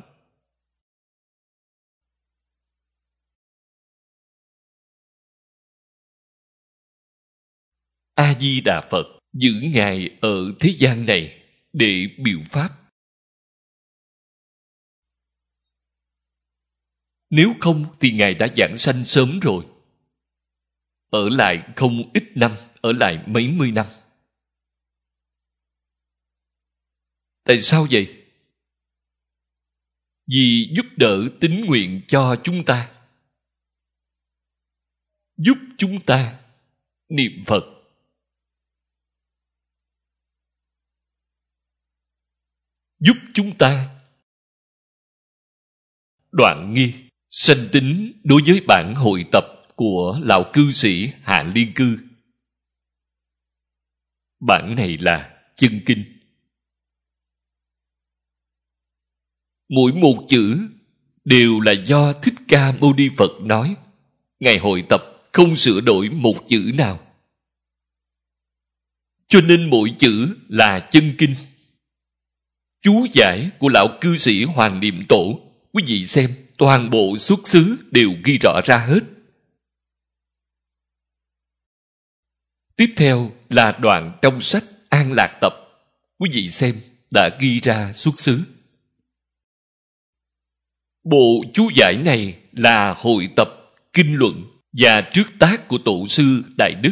A Di Đà Phật giữ Ngài ở thế gian này để biểu pháp. Nếu không thì Ngài đã giảng sanh sớm rồi. Ở lại không ít năm, ở lại mấy mươi năm. Tại sao vậy? Vì giúp đỡ tín nguyện cho chúng ta. Giúp chúng ta niệm Phật. Giúp chúng ta đoạn nghi, sanh tính đối với bản hội tập của lão cư sĩ Hạ Liên Cư. Bản này là chân kinh. Mỗi một chữ đều là do Thích Ca Mâu Ni Phật nói. Ngài hội tập không sửa đổi một chữ nào. Cho nên mỗi chữ là chân kinh. Chú giải của lão cư sĩ Hoàng Niệm Tổ, quý vị xem, toàn bộ xuất xứ đều ghi rõ ra hết. Tiếp theo là đoạn trong sách An Lạc Tập, quý vị xem, đã ghi ra xuất xứ. Bộ chú giải này là hội tập kinh luận và trước tác của tổ sư Đại Đức,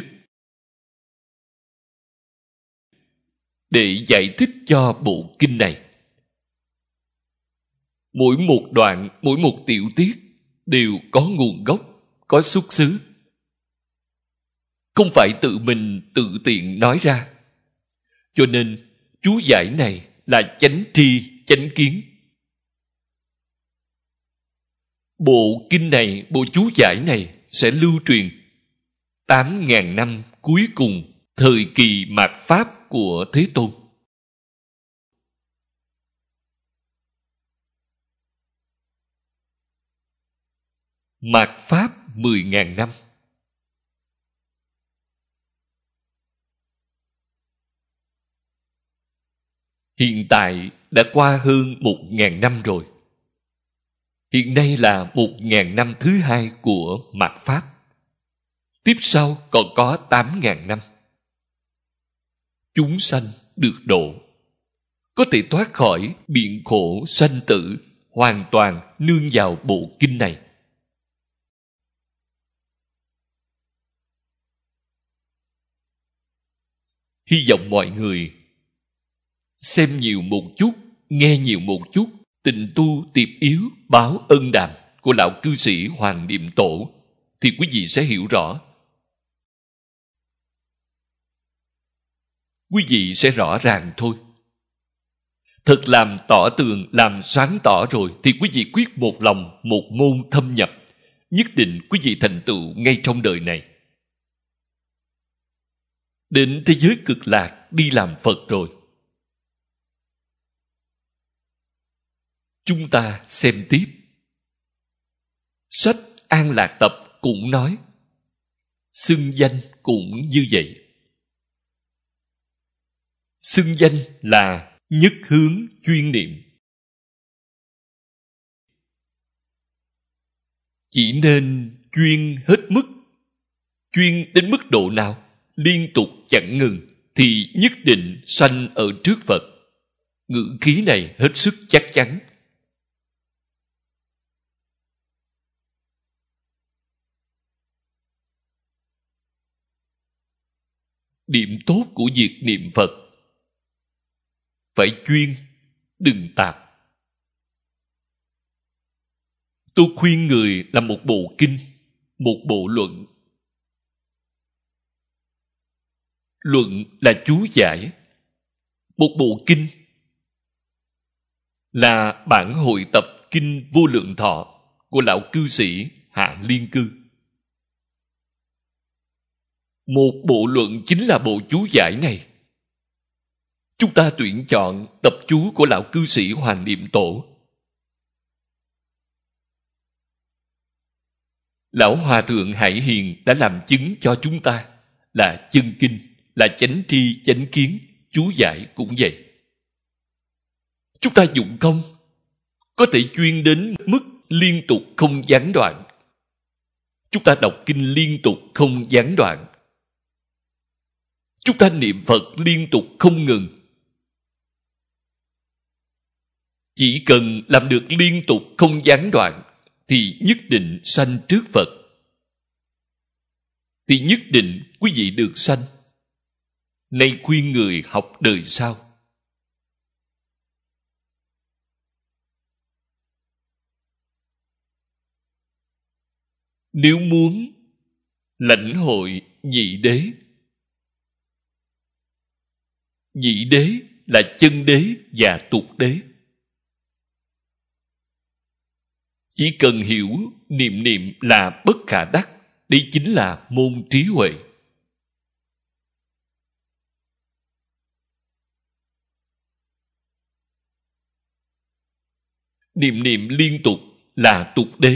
để giải thích cho bộ kinh này. Mỗi một đoạn, mỗi một tiểu tiết đều có nguồn gốc, có xuất xứ. Không phải tự mình tự tiện nói ra. Cho nên chú giải này là chánh tri, chánh kiến. Bộ kinh này, bộ chú giải này sẽ lưu truyền 8.000 năm cuối cùng thời kỳ mạt Pháp của Thế Tôn. Mạt Pháp 10.000 năm. Hiện tại đã qua hơn 1.000 năm rồi. Hiện nay là 1.000 năm thứ hai của mạt Pháp. Tiếp sau còn có 8.000 năm. Chúng sanh được độ, có thể thoát khỏi biển khổ sanh tử, hoàn toàn nương vào bộ kinh này. Hy vọng mọi người xem nhiều một chút, nghe nhiều một chút Tịnh Tu Tiệp Yếu Báo Ân Đàm của lão cư sĩ Hoàng Niệm Tổ, thì quý vị sẽ hiểu rõ. Quý vị sẽ rõ ràng thôi. Thật làm tỏ tường, làm sáng tỏ rồi thì quý vị quyết một lòng, một môn thâm nhập, nhất định quý vị thành tựu ngay trong đời này. Đến thế giới cực lạc đi làm Phật rồi. Chúng ta xem tiếp. Sách An Lạc Tập cũng nói, xưng danh cũng như vậy. Xưng danh là nhất hướng chuyên niệm. Chỉ nên chuyên hết mức. Chuyên đến mức độ nào? Liên tục chẳng ngừng thì nhất định sanh ở trước Phật. Ngữ khí này hết sức chắc chắn. Điểm tốt của việc niệm Phật phải chuyên, đừng tạp. Tôi khuyên người làm một bộ kinh, một bộ luận. Luận là chú giải. Một bộ kinh là bản hội tập kinh Vô Lượng Thọ của lão cư sĩ Hạ Liên Cư. Một bộ luận chính là bộ chú giải này. Chúng ta tuyển chọn tập chú của lão cư sĩ Hoàng Niệm Tổ. Lão Hòa Thượng Hải Hiền đã làm chứng cho chúng ta là chân kinh, là chánh tri chánh kiến, chú giải cũng vậy. Chúng ta dụng công có thể chuyên đến mức liên tục không gián đoạn. Chúng ta đọc kinh liên tục không gián đoạn. Chúng ta niệm Phật liên tục không ngừng. Chỉ cần làm được liên tục không gián đoạn thì nhất định sanh trước Phật. Thì nhất định quý vị được sanh. Nay khuyên người học đời sau. Nếu muốn lãnh hội nhị đế, nhị đế là chân đế và tục đế. Chỉ cần hiểu niệm niệm là bất khả đắc, đây chính là môn trí huệ. Niệm niệm liên tục là tục đế.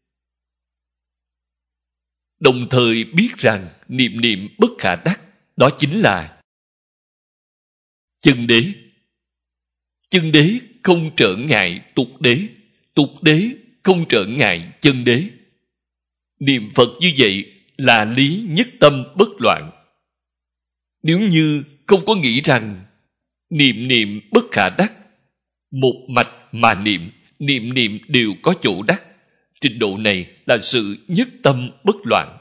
Đồng thời biết rằng niệm niệm bất khả đắc, đó chính là chân đế. Chân đế không trở ngại tục đế, tục đế không trở ngại chân đế. Niệm Phật như vậy là lý nhất tâm bất loạn. Nếu như không có nghĩ rằng niệm niệm bất khả đắc, một mạch mà niệm, niệm niệm đều có chỗ đắc, trình độ này là sự nhất tâm bất loạn.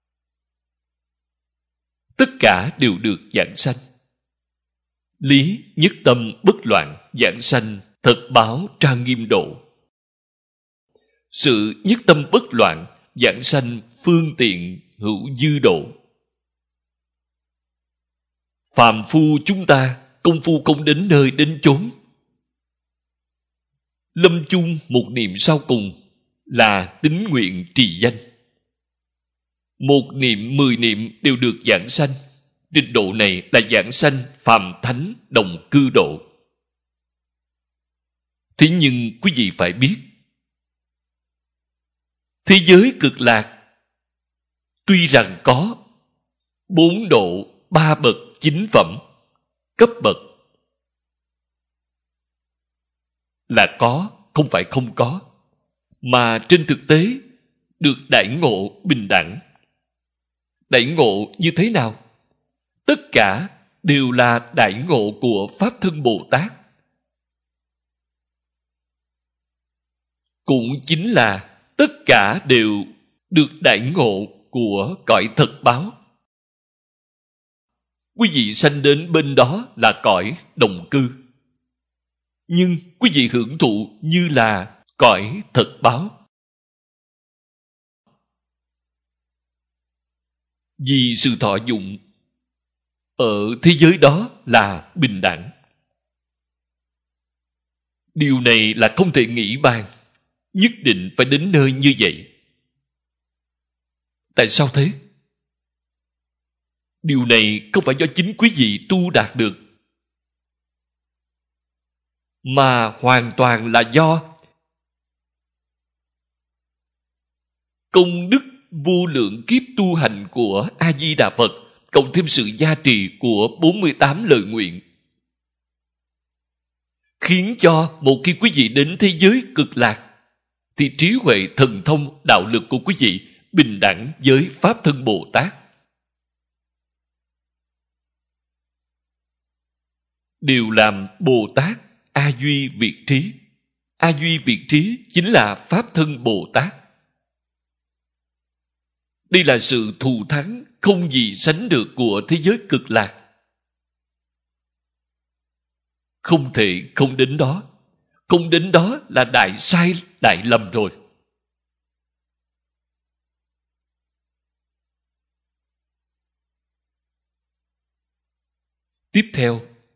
Tất cả đều được giảng sanh. Lý nhất tâm bất loạn, giảng sanh thật báo trang nghiêm độ. Sự nhất tâm bất loạn, giảng sanh phương tiện hữu dư độ. Phàm phu chúng ta công phu không đến nơi đến chốn. Lâm chung một niệm sau cùng là tín nguyện trì danh. Một niệm 10 niệm đều được giảng sanh. Trình độ này là giảng sanh phàm thánh đồng cư độ. Thế nhưng quý vị phải biết, thế giới cực lạc tuy rằng có 4 độ 3 bậc 9 phẩm cấp bậc, là có, không phải không có, mà trên thực tế được đãi ngộ bình đẳng. Đãi ngộ như thế nào? Tất cả đều là đãi ngộ của Pháp Thân Bồ Tát. Cũng chính là tất cả đều được đãi ngộ của cõi thật báo. Quý vị sanh đến bên đó là cõi đồng cư, nhưng quý vị hưởng thụ như là cõi thật báo. Vì sự thọ dụng ở thế giới đó là bình đẳng. Điều này là không thể nghĩ bàn, nhất định phải đến nơi như vậy. Tại sao thế? Điều này không phải do chính quý vị tu đạt được, mà hoàn toàn là do công đức vô lượng kiếp tu hành của A-di-đà Phật, cộng thêm sự gia trì của 48 lời nguyện, khiến cho một khi quý vị đến thế giới cực lạc, thì trí huệ thần thông đạo lực của quý vị bình đẳng với Pháp Thân Bồ Tát. Đều làm Bồ Tát A Duy Việt Trí. A Duy Việt Trí chính là Pháp Thân Bồ Tát. Đây là sự thù thắng không gì sánh được của thế giới cực lạc. Không thể không đến đó. Không đến đó là đại sai, đại lầm rồi. Tiếp theo,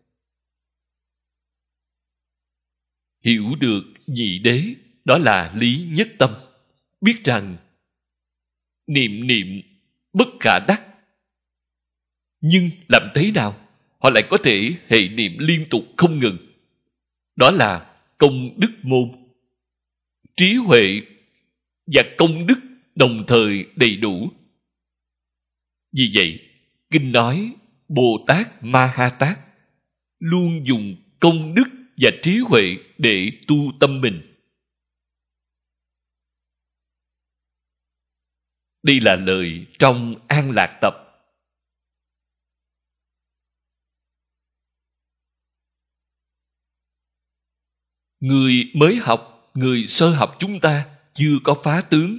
hiểu được nhị đế, đó là lý nhất tâm. Biết rằng niệm niệm bất khả đắc. Nhưng làm thế nào họ lại có thể hệ niệm liên tục không ngừng? Đó là công đức môn. Trí huệ và công đức đồng thời đầy đủ. Vì vậy, Kinh nói Bồ Tát Ma Ha Tát luôn dùng công đức và trí huệ để tu tâm mình. Đây là lời trong An Lạc Tập. Người mới học, người sơ học chúng ta chưa có phá tướng.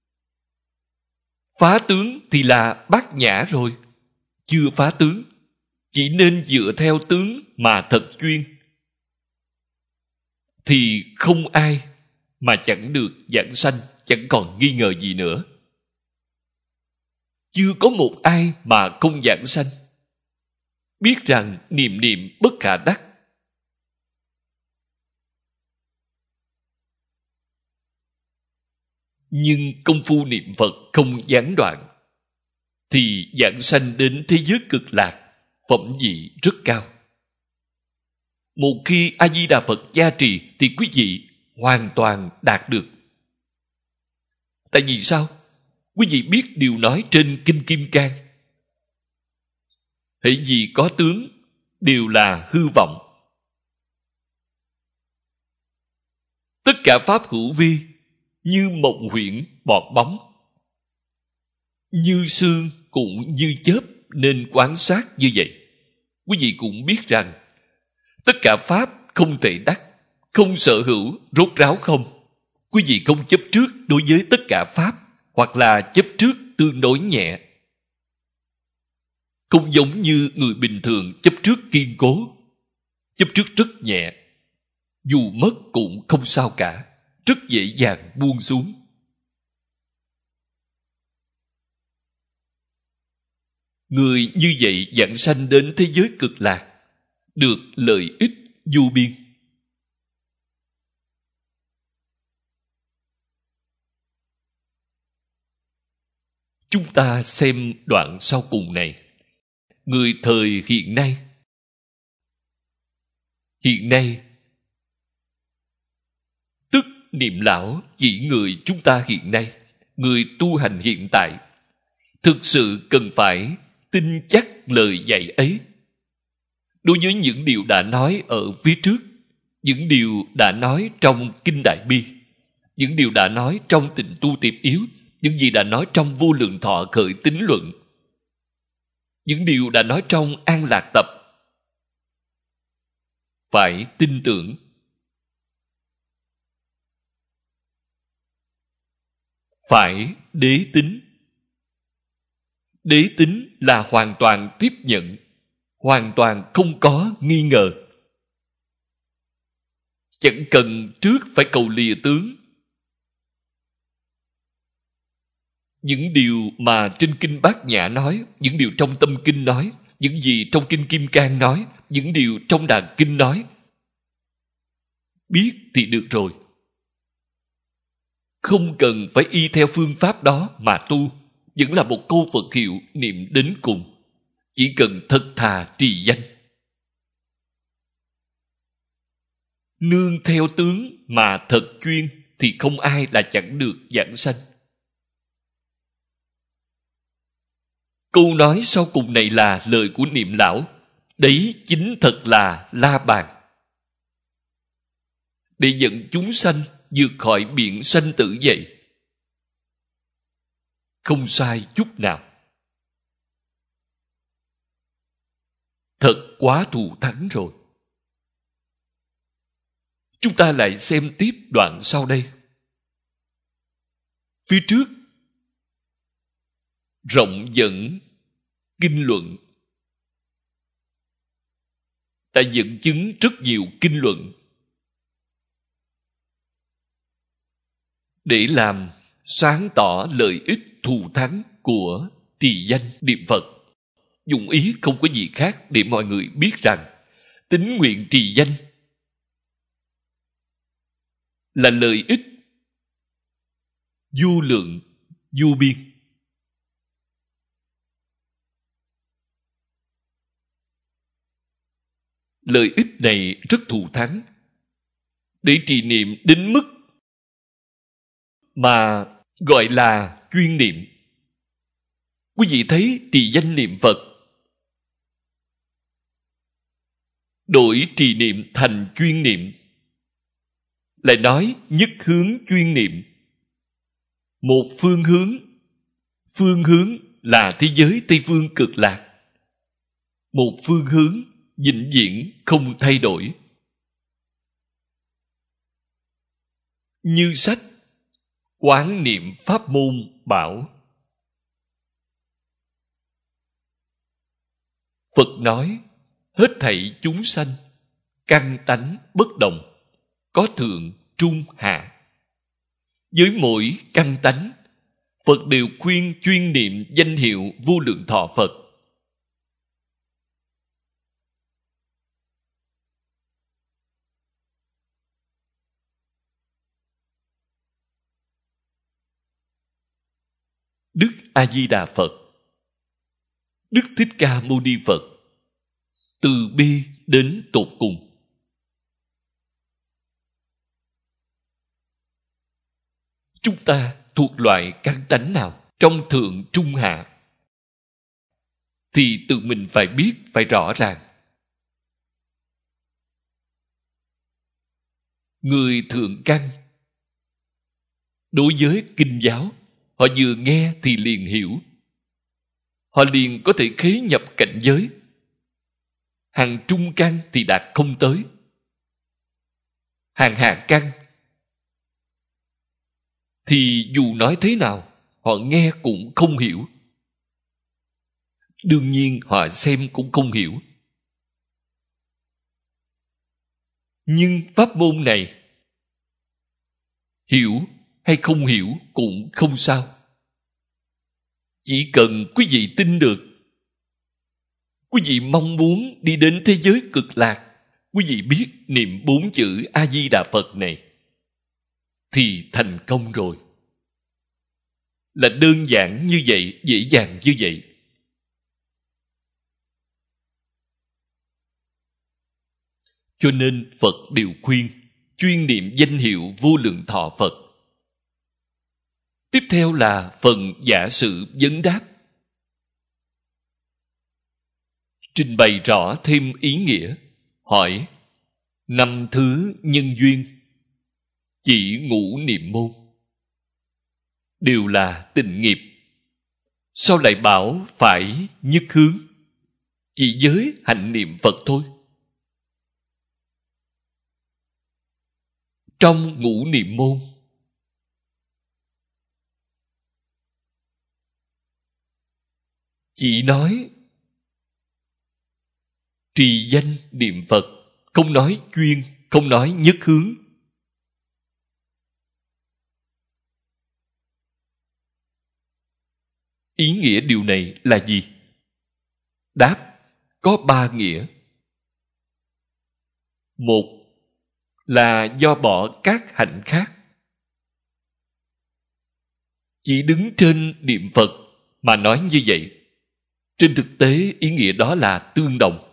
Phá tướng thì là bát nhã rồi. Chưa phá tướng, chỉ nên dựa theo tướng mà thật chuyên, thì không ai mà chẳng được giảng sanh, chẳng còn nghi ngờ gì nữa. Chưa có một ai mà không giảng sanh. Biết rằng niệm niệm bất khả đắc. nhưng công phu niệm Phật không gián đoạn, thì giảng sanh đến thế giới cực lạc, phẩm vị rất cao. Một khi A Di Đà Phật gia trì thì quý vị hoàn toàn đạt được. Tại vì sao? Quý vị biết điều nói trên Kinh Kim Cang: hễ gì có tướng đều là hư vọng. Tất cả pháp hữu vi như mộng huyễn bọt bóng, như sương cũng như chớp, nên quán sát như vậy. Quý vị cũng biết rằng tất cả pháp không thể đắc, không sở hữu, rốt ráo không. Quý vị không chấp trước đối với tất cả pháp, hoặc là chấp trước tương đối nhẹ. Không giống như người bình thường chấp trước kiên cố, chấp trước rất nhẹ, dù mất cũng không sao cả, rất dễ dàng buông xuống. Người như vậy vãng sanh đến thế giới cực lạc, được lợi ích vô biên. Chúng ta xem đoạn sau cùng này. Người thời hiện nay tức niệm lão chỉ người chúng ta hiện nay, người tu hành hiện tại, thực sự cần phải tin chắc lời dạy ấy. Đối với những điều đã nói ở phía trước, những điều đã nói trong Kinh Đại Bi, những điều đã nói trong Tịnh Tu Tiệp Yếu, những gì đã nói trong Vô Lượng Thọ Khởi Tín Luận, những điều đã nói trong An Lạc Tập, phải tin tưởng. Phải đế tính. Đế tính là hoàn toàn tiếp nhận, hoàn toàn không có nghi ngờ. Chẳng cần trước phải cầu lìa tướng. Những điều mà trên Kinh Bát Nhã nói, những điều trong Tâm Kinh nói, những gì trong Kinh Kim Cang nói, những điều trong Đàn Kinh nói, biết thì được rồi. Không cần phải y theo phương pháp đó mà tu, vẫn là một câu Phật hiệu niệm đến cùng. Chỉ cần thật thà trì danh. Nương theo tướng mà thật chuyên thì không ai là chẳng được vãng sanh. Câu nói sau cùng này là lời của niệm lão. Đấy chính thật là la bàn, để dẫn chúng sanh vượt khỏi biển sanh tử vậy. Không sai chút nào. Thật quá thù thắng rồi. Chúng ta lại xem tiếp đoạn sau đây. Phía trước rộng dẫn kinh luận, đã dẫn chứng rất nhiều kinh luận để làm sáng tỏ lợi ích thù thắng của trì danh niệm Phật. Dụng ý không có gì khác để mọi người biết rằng tín nguyện trì danh là lợi ích vô lượng vô biên. Lợi ích này rất thù thắng. Để trì niệm đến mức mà gọi là chuyên niệm. Quý vị thấy trì danh niệm Phật, đổi trì niệm thành chuyên niệm, lại nói nhất hướng chuyên niệm. Một phương hướng là thế giới Tây Phương Cực Lạc. Một phương hướng vĩnh viễn không thay đổi. Như sách Quán Niệm Pháp Môn bảo, Phật nói hết thảy chúng sanh căn tánh bất đồng, có thượng trung hạ. Với mỗi căn tánh, Phật đều khuyên chuyên niệm danh hiệu Vô Lượng Thọ Phật. Đức A Di Đà Phật, Đức Thích Ca Mâu Ni Phật, từ bi đến tột cùng. Chúng ta thuộc loại căn tánh nào trong thượng trung hạ thì tự mình phải biết, phải rõ ràng. Người thượng căn, đối với kinh giáo, họ vừa nghe thì liền hiểu. Họ liền có thể khế nhập cảnh giới. Hàng trung căn thì đạt không tới. Hàng hạ căn thì dù nói thế nào, họ nghe cũng không hiểu. Đương nhiên họ xem cũng không hiểu. Nhưng pháp môn này, hiểu hay không hiểu cũng không sao. Chỉ cần quý vị tin được, quý vị mong muốn đi đến thế giới cực lạc, quý vị biết niệm 4 chữ A Di Đà Phật này thì thành công rồi. Là đơn giản như vậy, dễ dàng như vậy. Cho nên Phật đều khuyên chuyên niệm danh hiệu Vô Lượng Thọ Phật. Tiếp theo là phần giả sự vấn đáp, trình bày rõ thêm ý nghĩa. Hỏi: 5 thứ nhân duyên chỉ ngũ niệm môn đều là tình nghiệp, sao lại bảo phải nhất hướng, chỉ giới hạnh niệm Phật thôi? Trong ngũ niệm môn, chỉ nói trì danh niệm Phật, không nói chuyên, không nói nhất hướng. Ý nghĩa điều này là gì? Đáp: có 3 nghĩa. Một là do bỏ các hạnh khác, chỉ đứng trên niệm Phật mà nói như vậy. Trên thực tế ý nghĩa đó là tương đồng.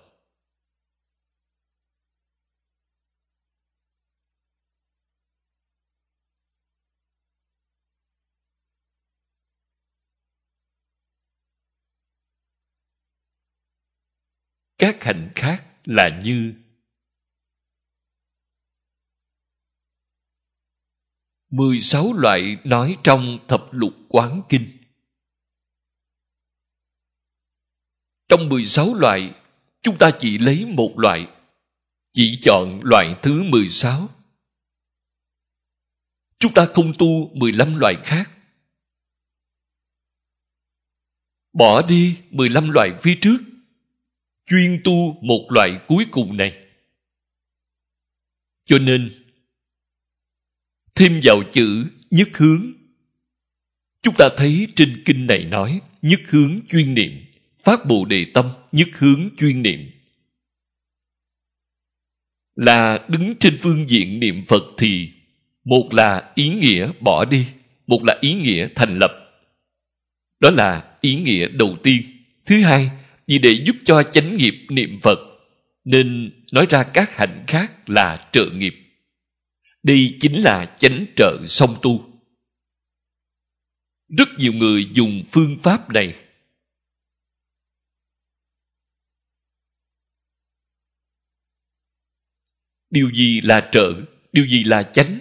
Các hạnh khác là như 16 loại nói trong Thập Lục Quán Kinh. Trong 16 loại, chúng ta chỉ lấy một loại, chỉ chọn loại thứ 16. Chúng ta không tu 15 loại khác. Bỏ đi 15 loại phía trước, chuyên tu một loại cuối cùng này. Cho nên thêm vào chữ nhất hướng, chúng ta thấy trên kinh này nói nhất hướng chuyên niệm, phát Bồ Đề tâm nhất hướng chuyên niệm. Là đứng trên phương diện niệm Phật thì một là ý nghĩa bỏ đi, một là ý nghĩa thành lập. Đó là ý nghĩa đầu tiên. Thứ hai, vì để giúp cho chánh nghiệp niệm Phật, nên nói ra các hạnh khác là trợ nghiệp. Đây chính là chánh trợ song tu. Rất nhiều người dùng phương pháp này. Điều gì là trợ? Điều gì là chánh?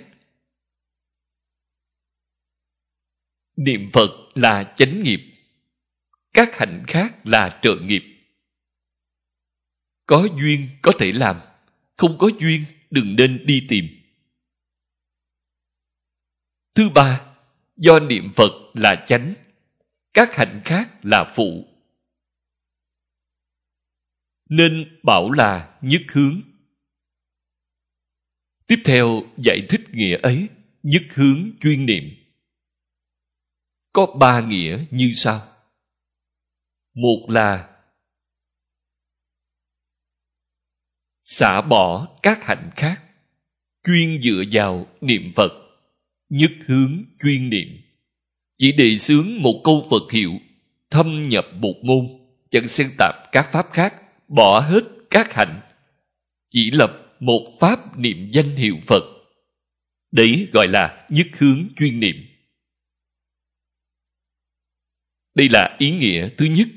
Niệm Phật là chánh nghiệp, các hạnh khác là trợ nghiệp. Có duyên có thể làm, không có duyên đừng nên đi tìm. Thứ ba, do niệm Phật là chánh, các hạnh khác là phụ, nên bảo là nhất hướng. Tiếp theo giải thích nghĩa ấy, nhất hướng chuyên niệm. Có 3 nghĩa như sau. Một là xả bỏ các hạnh khác, chuyên dựa vào niệm Phật, nhất hướng chuyên niệm. chỉ đề xướng một câu Phật hiệu, thâm nhập một môn, chẳng xen tạp các pháp khác, bỏ hết các hạnh, chỉ lập một pháp niệm danh hiệu Phật. Đấy gọi là nhất hướng chuyên niệm. Đây là ý nghĩa thứ nhất.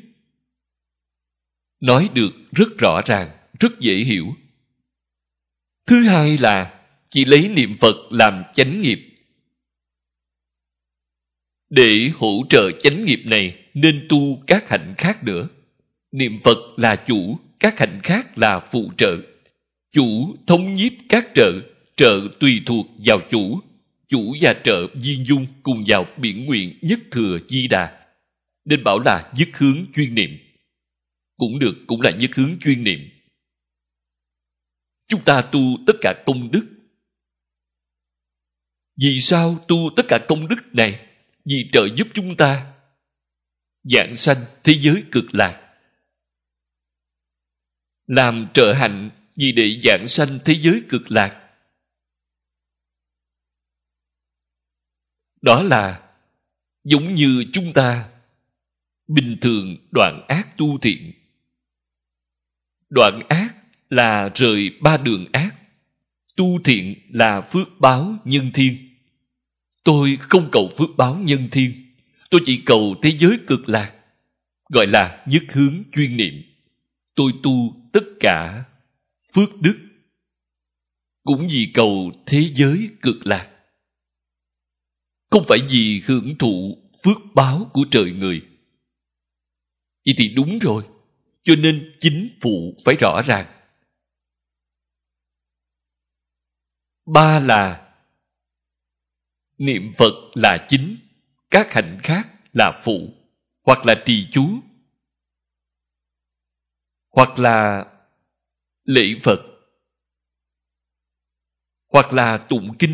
Nói được rất rõ ràng, rất dễ hiểu. Thứ hai là chỉ lấy niệm Phật làm chánh nghiệp. Để hỗ trợ chánh nghiệp này nên tu các hạnh khác nữa. Niệm Phật là chủ, các hạnh khác là phụ trợ. Chủ thống nhiếp các trợ, trợ tùy thuộc vào chủ. Chủ và trợ viên dung cùng vào biển nguyện nhất thừa di đà. Nên bảo là nhất hướng chuyên niệm. Cũng được, cũng là nhất hướng chuyên niệm. Chúng ta tu tất cả công đức. Vì sao tu tất cả công đức này? Vì trợ giúp chúng ta vãng sanh thế giới cực lạc. Làm trợ hạnh vì để vãng sanh thế giới cực lạc. Đó là giống như chúng ta bình thường đoạn ác tu thiện. Đoạn ác là rời ba đường ác. Tu thiện là phước báo nhân thiên. Tôi không cầu phước báo nhân thiên, tôi chỉ cầu thế giới cực lạc, gọi là nhất hướng chuyên niệm. Tôi tu tất cả phước đức cũng vì cầu thế giới cực lạc, không phải vì hưởng thụ phước báo của trời người. Vậy thì đúng rồi, cho nên chính phụ phải rõ ràng. Ba là niệm Phật là chính, các hạnh khác là phụ, hoặc là trì chú, hoặc là lễ Phật, hoặc là tụng kinh.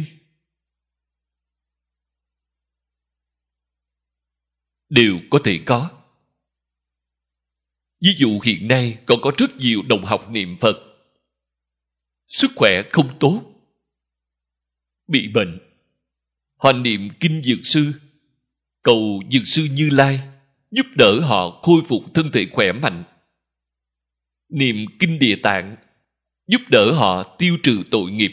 Đều có thể có. Ví dụ hiện nay còn có rất nhiều đồng học niệm Phật, sức khỏe không tốt, bị bệnh. Họ niệm kinh Dược Sư, cầu Dược Sư Như Lai giúp đỡ họ khôi phục thân thể khỏe mạnh. Niệm kinh Địa Tạng giúp đỡ họ tiêu trừ tội nghiệp.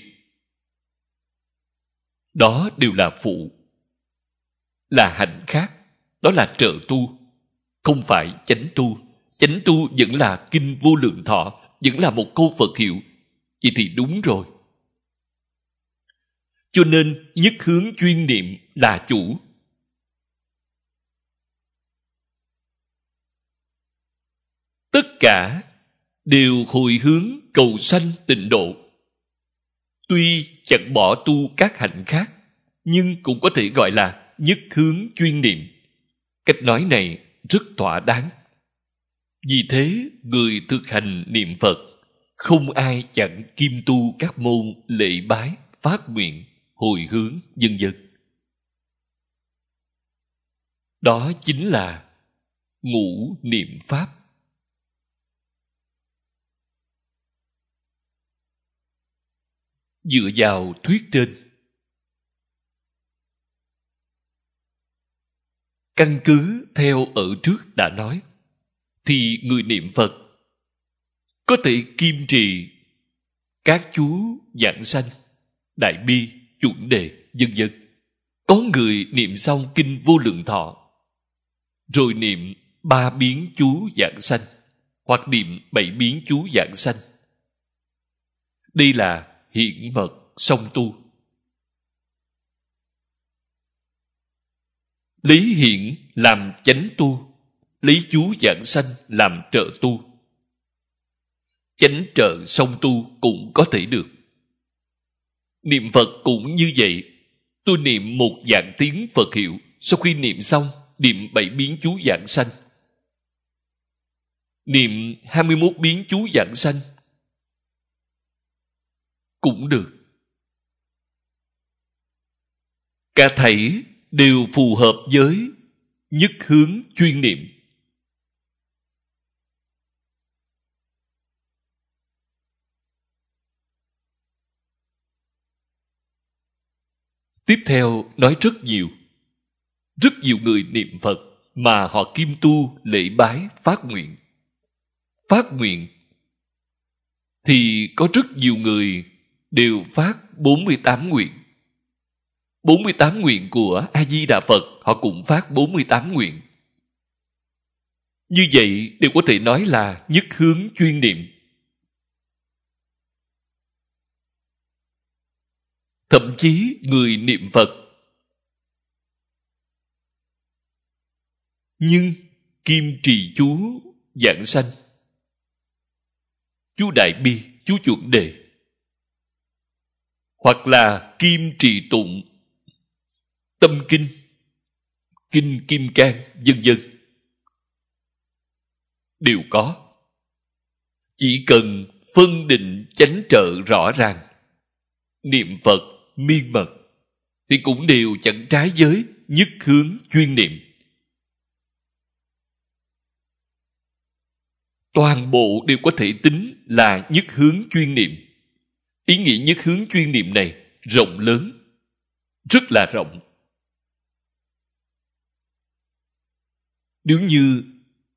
Đó đều là phụ, là hạnh khác. Đó là trợ tu, không phải chánh tu. Chánh tu vẫn là kinh Vô Lượng Thọ, vẫn là một câu Phật hiệu. Vậy thì đúng rồi. Cho nên nhất hướng chuyên niệm là chủ. Tất cả đều hồi hướng cầu sanh tịnh độ. Tuy chẳng bỏ tu các hạnh khác, nhưng cũng có thể gọi là nhất hướng chuyên niệm. Cách nói này rất thỏa đáng. Vì thế, người thực hành niệm Phật, không ai chẳng kiêm tu các môn lễ bái, phát nguyện, hồi hướng, vân vân. Đó chính là ngũ niệm Pháp. Dựa vào thuyết trên, căn cứ theo ở trước đã nói, thì người niệm Phật có thể kiêm trì các chú giảng sanh, đại bi, chuẩn đề, vân vân. Có người niệm xong kinh Vô Lượng Thọ, rồi niệm 3 biến chú giảng sanh, hoặc niệm 7 biến chú giảng sanh. Đây là hiển mật song tu. Lấy hiển làm chánh tu, lấy chú giảng sanh làm trợ tu. Chánh trợ song tu cũng có thể được. Niệm Phật cũng như vậy. Tôi niệm một vạn tiếng Phật hiệu, sau khi niệm xong, niệm 7 biến chú giảng sanh, niệm 21 biến chú giảng sanh cũng được. Cả thảy đều phù hợp với nhất hướng chuyên niệm. Tiếp theo nói rất nhiều. Rất nhiều người niệm Phật mà họ kim tu lễ bái phát nguyện. Phát nguyện thì có rất nhiều người đều phát 48 nguyện. 48 nguyện của A-di-đà Phật họ cũng phát 48 nguyện. Như vậy đều có thể nói là nhất hướng chuyên niệm. Thậm chí người niệm Phật nhưng kim trì chú giảng sanh, chú đại bi, chú chuẩn đề, hoặc là kim trì tụng tâm kinh, kinh kim cang, vân vân, đều có. Chỉ cần phân định chánh trợ rõ ràng, niệm Phật miên mật thì cũng đều chẳng trái với nhất hướng chuyên niệm. Toàn bộ đều có thể tính là nhất hướng chuyên niệm. Ý nghĩa nhất hướng chuyên niệm này rộng lớn, rất là rộng. Nếu như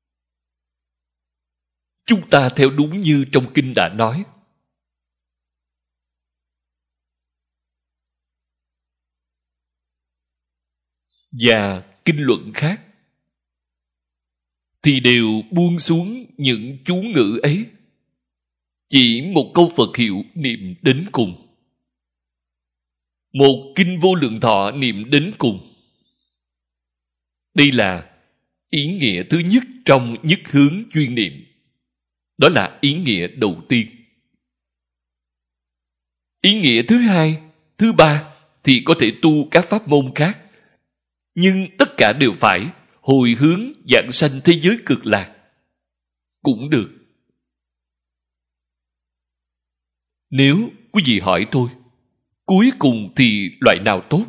chúng ta theo đúng như trong kinh đã nói, và kinh luận khác, thì đều buông xuống những chú ngữ ấy. Chỉ một câu Phật hiệu niệm đến cùng, một kinh Vô Lượng Thọ niệm đến cùng. Đây là ý nghĩa thứ nhất trong nhất hướng chuyên niệm. Đó là ý nghĩa đầu tiên. Ý nghĩa thứ hai, thứ ba thì có thể tu các pháp môn khác, nhưng tất cả đều phải hồi hướng vãng sanh thế giới cực lạc cũng được. Nếu quý vị hỏi tôi, cuối cùng thì loại nào tốt?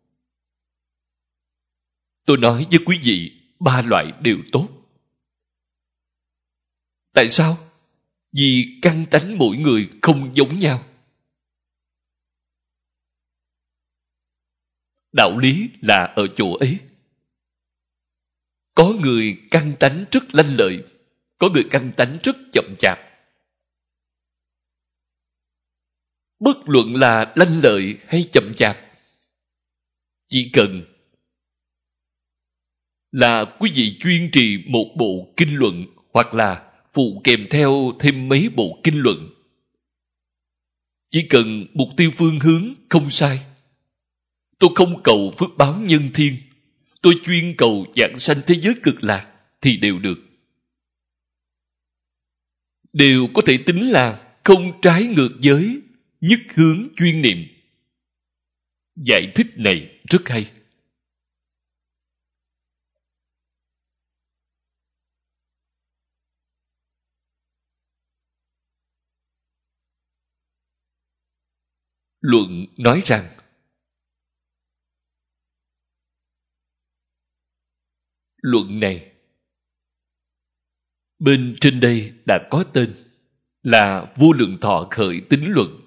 Tôi nói với quý vị, ba loại đều tốt. Tại sao? Vì căn tánh mỗi người không giống nhau. Đạo lý là ở chỗ ấy. Có người căn tánh rất lanh lợi, có người căn tánh rất chậm chạp. Bất luận là lanh lợi hay chậm chạp, chỉ cần là quý vị chuyên trì một bộ kinh luận hoặc là phụ kèm theo thêm mấy bộ kinh luận, chỉ cần mục tiêu phương hướng không sai. Tôi không cầu phước báo nhân thiên, tôi chuyên cầu vãng sanh thế giới cực lạc thì đều được. Đều có thể tính là không trái ngược với nhất hướng chuyên niệm. Giải thích này rất hay. Luận nói rằng luận này bên trên đây đã có tên là Vô Lượng Thọ Khởi Tính Luận.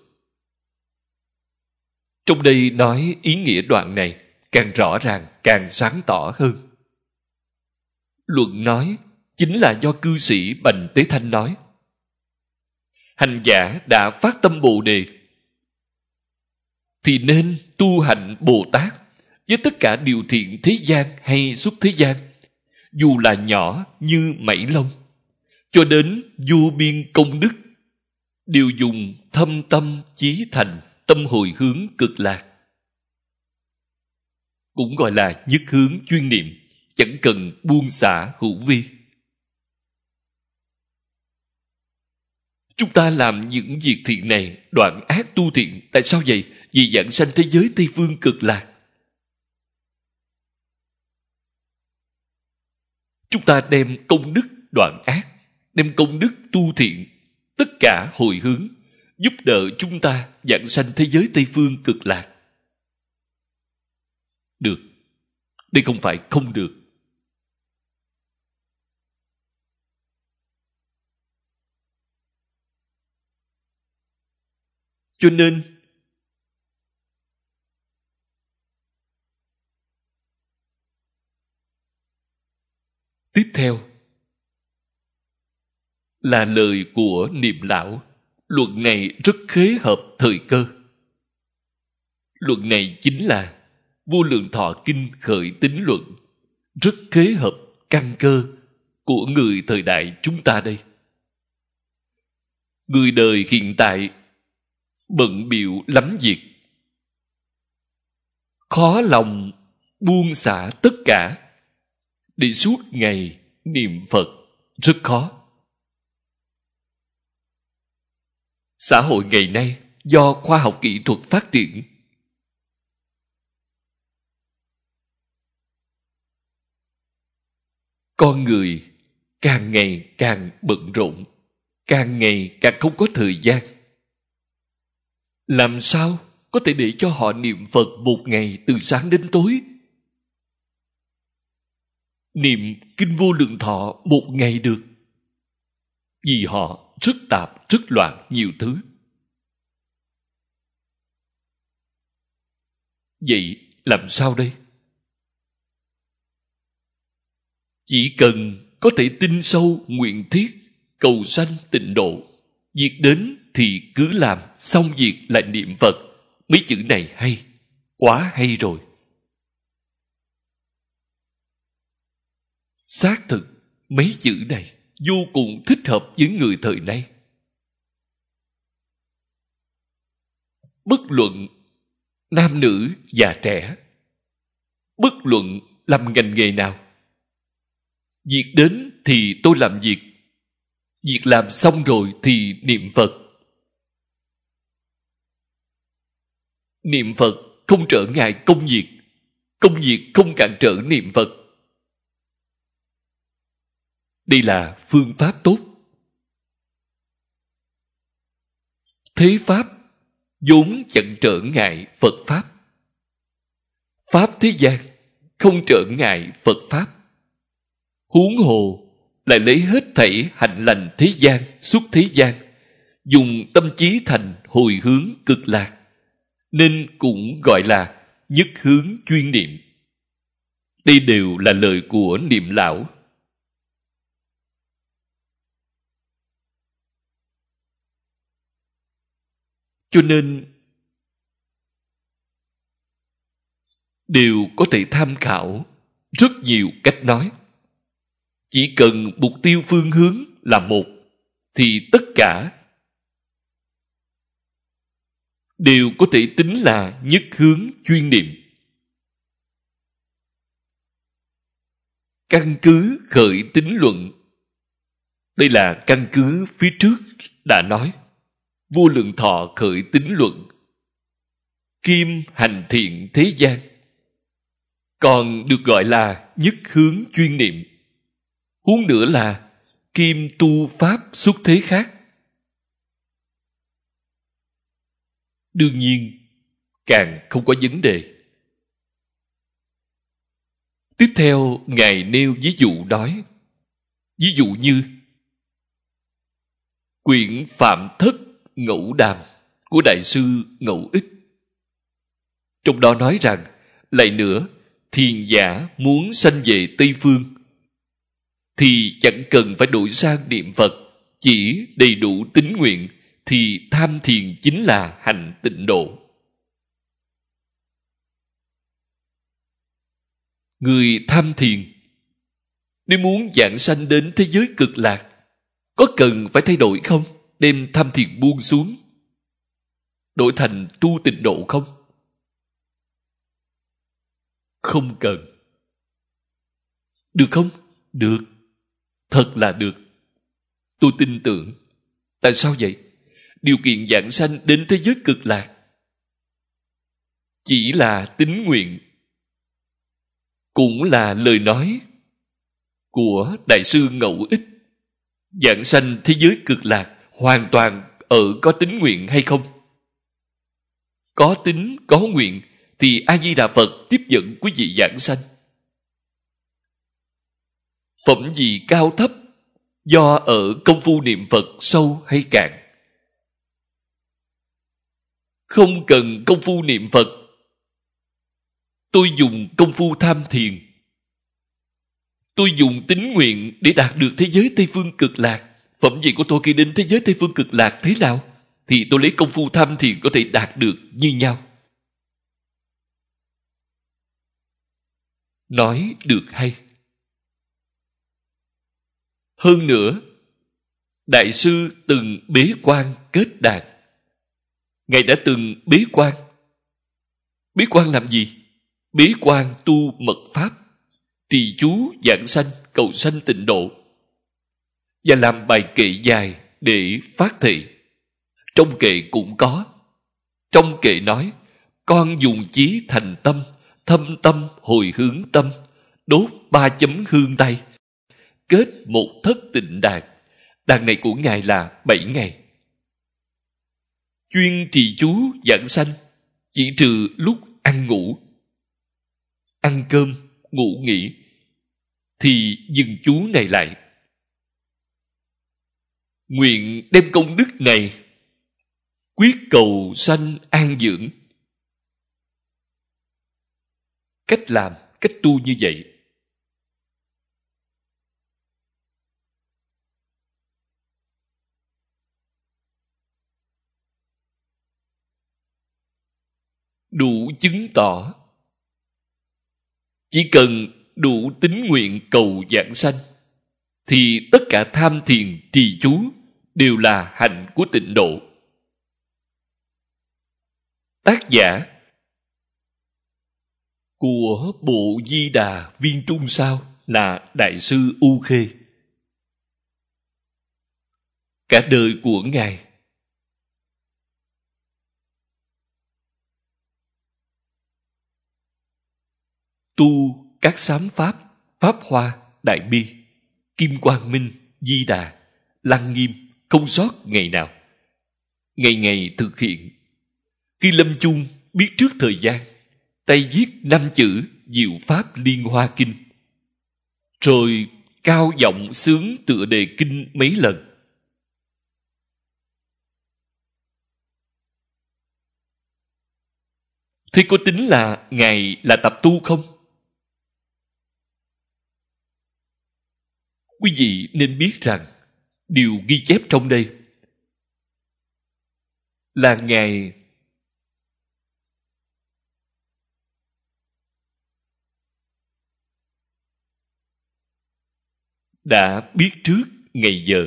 Trong đây nói ý nghĩa đoạn này càng rõ ràng, càng sáng tỏ hơn. Luận nói chính là do cư sĩ Bành Tế Thanh nói. Hành giả đã phát tâm Bồ Đề thì nên tu hành Bồ Tát với tất cả điều thiện thế gian hay xuất thế gian, dù là nhỏ như mảy lông, cho đến vô biên công đức, đều dùng thâm tâm chí thành, tâm hồi hướng cực lạc. Cũng gọi là nhất hướng chuyên niệm, chẳng cần buông xả hữu vi. Chúng ta làm những việc thiện này, đoạn ác tu thiện. Tại sao vậy? Vì vãng sanh thế giới Tây Phương cực lạc. Chúng ta đem công đức đoạn ác, đem công đức tu thiện, tất cả hồi hướng, giúp đỡ chúng ta vãng sanh thế giới Tây Phương cực lạc. Được. Đây không phải không được. Cho nên Tiếp theo là lời của Niệm lão. Luận này rất khế hợp thời cơ. Luận này chính là Vô Lượng Thọ Kinh khởi tín luận, rất khế hợp căn cơ của người thời đại chúng ta đây. Người đời hiện tại bận bịu lắm việc, khó lòng buông xả tất cả để suốt ngày niệm Phật, rất khó. Xã hội ngày nay do khoa học kỹ thuật phát triển, con người càng ngày càng bận rộn, càng ngày càng không có thời gian. Làm sao có thể để cho họ niệm Phật một ngày từ sáng đến tối? Niệm Kinh Vô Lượng Thọ một ngày được. Vì họ rất tạp, rất loạn nhiều thứ. Vậy làm sao đây? Chỉ cần có thể tin sâu nguyện thiết, cầu sanh tịnh độ, việc đến thì cứ làm, xong việc lại niệm Phật. Mấy chữ này hay, quá hay rồi. Xác thực, mấy chữ này vô cùng thích hợp với người thời nay. Bất luận nam nữ già trẻ, bất luận làm ngành nghề nào, việc đến thì tôi làm việc, việc làm xong rồi thì niệm Phật. Niệm Phật không trở ngại công việc không cản trở niệm Phật. Đây là phương pháp tốt. Thế pháp vốn chẳng trở ngại Phật pháp. Pháp thế gian không trở ngại Phật pháp. Huống hồ lại lấy hết thảy hạnh lành thế gian, xuất thế gian, dùng tâm trí thành hồi hướng cực lạc, nên cũng gọi là nhất hướng chuyên niệm. Đây đều là lời của Niệm lão. Cho nên đều có thể tham khảo rất nhiều cách nói. Chỉ cần mục tiêu phương hướng là một, thì tất cả đều có thể tính là nhất hướng chuyên niệm. Căn cứ khởi tín luận. Đây là căn cứ phía trước đã nói. Vô Lượng Thọ khởi tín luận, kim hành thiện thế gian, còn được gọi là nhất hướng chuyên niệm. Huống nữa là kim tu pháp xuất thế khác. Đương nhiên càng không có vấn đề. Tiếp theo Ngài nêu ví dụ nói. Ví dụ như quyển Phạm Thất Ngẫu Đàm của Đại sư Ngẫu Ích. Trong đó nói rằng, lại nữa, thiền giả muốn sanh về Tây Phương thì chẳng cần phải đổi sang niệm Phật, chỉ đầy đủ tín nguyện thì tham thiền chính là hành tịnh độ. Người tham thiền nếu muốn giảng sanh đến thế giới cực lạc, có cần phải thay đổi không? Đem tham thiền buông xuống, đổi thành tu tịnh độ không? Không cần. Được không? Được. Thật là được. Tôi tin tưởng. Tại sao vậy? Điều kiện giảng sanh đến thế giới cực lạc chỉ là tín nguyện, cũng là lời nói của Đại sư Ngẫu Ích. Giảng sanh thế giới cực lạc hoàn toàn ở có tín nguyện hay không? Có tín, có nguyện thì A-di-đà Phật tiếp dẫn quý vị giảng sanh. Phẩm vị cao thấp do ở công phu niệm Phật sâu hay cạn. Không cần công phu niệm Phật, tôi dùng công phu tham thiền, Tôi dùng tín nguyện để đạt được thế giới Tây Phương Cực Lạc. Phẩm vị của tôi khi đến thế giới Tây Phương Cực Lạc thế nào? Thì tôi lấy công phu tham thiền có thể đạt được như nhau. Nói được hay. Hơn nữa, Đại sư từng bế quan kết đàn. Ngài đã từng bế quan. Bế quan làm gì? Bế quan tu mật pháp, trì chú giảng sanh, cầu sanh tịnh độ, và làm bài kệ dài để phát thệ. Trong kệ cũng có. Trong kệ nói: con dùng chí thành tâm, thâm tâm hồi hướng tâm, đốt 3 chấm hương tay, kết một thất tịnh đàn. Đàn này của Ngài là 7 ngày. Chuyên trì chú giảng sanh, chỉ trừ lúc ăn ngủ, ăn cơm, ngủ nghỉ, thì dừng chú này lại. Nguyện đem công đức này quyết cầu sanh an dưỡng. Cách làm, cách tu như vậy. Đủ chứng tỏ. Chỉ cần đủ tín nguyện cầu giảng sanh, thì tất cả tham thiền trì chú đều là hạnh của tịnh độ. Tác giả của bộ Di Đà Viên Trung Sao là Đại sư U Khê. Cả đời của Ngài tu các sám pháp: Pháp Hoa, Đại Bi, Kim Quang Minh, Di Đà, Lăng Nghiêm, không sót ngày nào. Ngày ngày thực hiện. Khi lâm chung biết trước thời gian, tay viết 5 chữ Diệu Pháp Liên Hoa Kinh, rồi cao giọng xướng tựa đề kinh mấy lần. Thế có tính là Ngài là tập tu không? Quý vị nên biết rằng điều ghi chép trong đây là Ngài đã biết trước ngày giờ.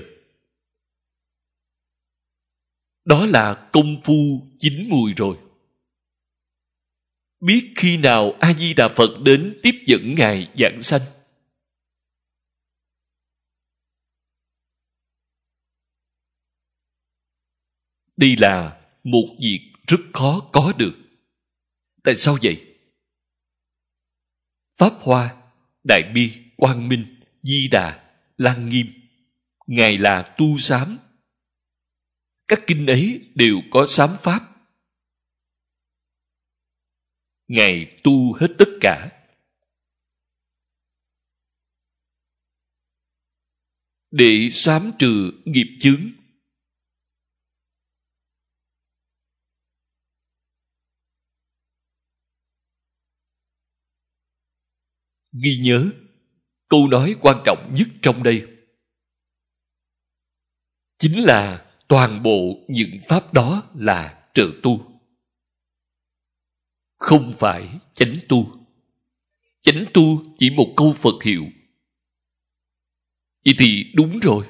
Đó là công phu chín mùi rồi. Biết khi nào A-di-đà Phật đến tiếp dẫn Ngài giảng sanh. Đây là một việc rất khó có được. Tại sao vậy? Pháp Hoa, Đại Bi, Quang Minh, Di Đà, Lăng Nghiêm, Ngài là tu sám. Các kinh ấy đều có sám pháp. Ngài tu hết tất cả. Để sám trừ nghiệp chướng. Ghi nhớ câu nói quan trọng nhất trong đây chính là toàn bộ những pháp đó là trợ tu, không phải chánh tu. Chánh tu chỉ một câu Phật hiệu. Vậy thì đúng rồi.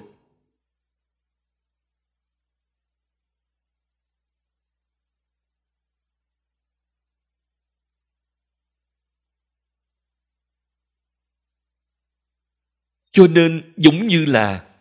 Cho nên giống như là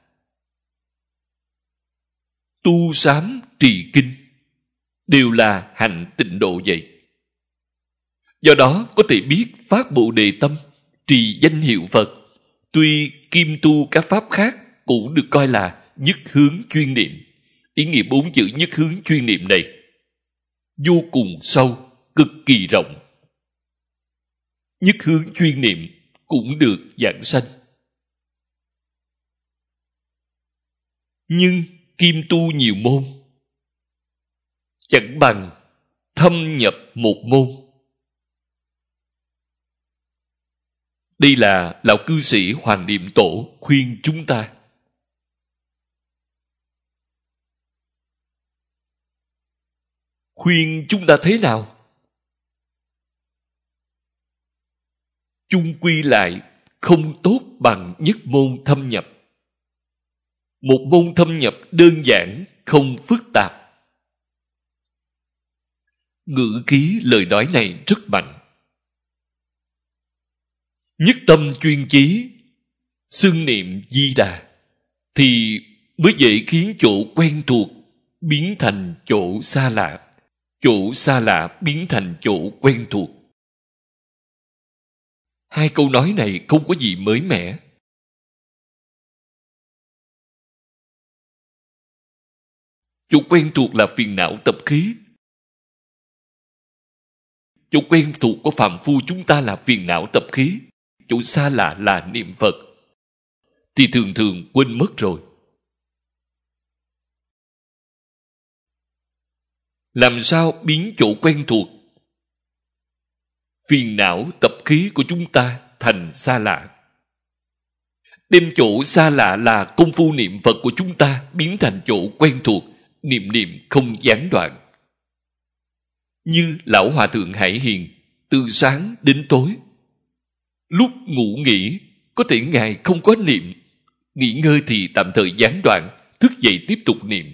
tu sám trì kinh đều là hạnh tịnh độ vậy. Do đó có thể biết phát Bồ Đề tâm, trì danh hiệu Phật, tuy kim tu các pháp khác cũng được coi là nhất hướng chuyên niệm. Ý nghĩa 4 chữ nhất hướng chuyên niệm này vô cùng sâu, cực kỳ rộng. Nhất hướng chuyên niệm cũng được giảng sanh. Nhưng kim tu nhiều môn chẳng bằng thâm nhập một môn. Đây là lão cư sĩ Hoàng Niệm Tổ khuyên chúng ta. Khuyên chúng ta thế nào? Chung quy lại, không tốt bằng nhất môn thâm nhập. Một môn thâm nhập đơn giản, không phức tạp. Ngữ khí lời nói này rất mạnh. Nhất tâm chuyên chí, xưng niệm Di Đà, thì mới dễ khiến chỗ quen thuộc biến thành chỗ xa lạ, chỗ xa lạ biến thành chỗ quen thuộc. Hai câu nói này không có gì mới mẻ. Chỗ quen thuộc là phiền não tập khí. Chỗ quen thuộc của phàm phu chúng ta là phiền não tập khí. Chỗ xa lạ là niệm Phật. Thì thường thường quên mất rồi. Làm sao biến chỗ quen thuộc, phiền não tập khí của chúng ta thành xa lạ? Đem chỗ xa lạ là công phu niệm Phật của chúng ta biến thành chỗ quen thuộc, niệm niệm không gián đoạn. Như Lão Hòa Thượng Hải Hiền, từ sáng đến tối, lúc ngủ nghỉ, có thể Ngài không có niệm, nghỉ ngơi thì tạm thời gián đoạn, thức dậy tiếp tục niệm.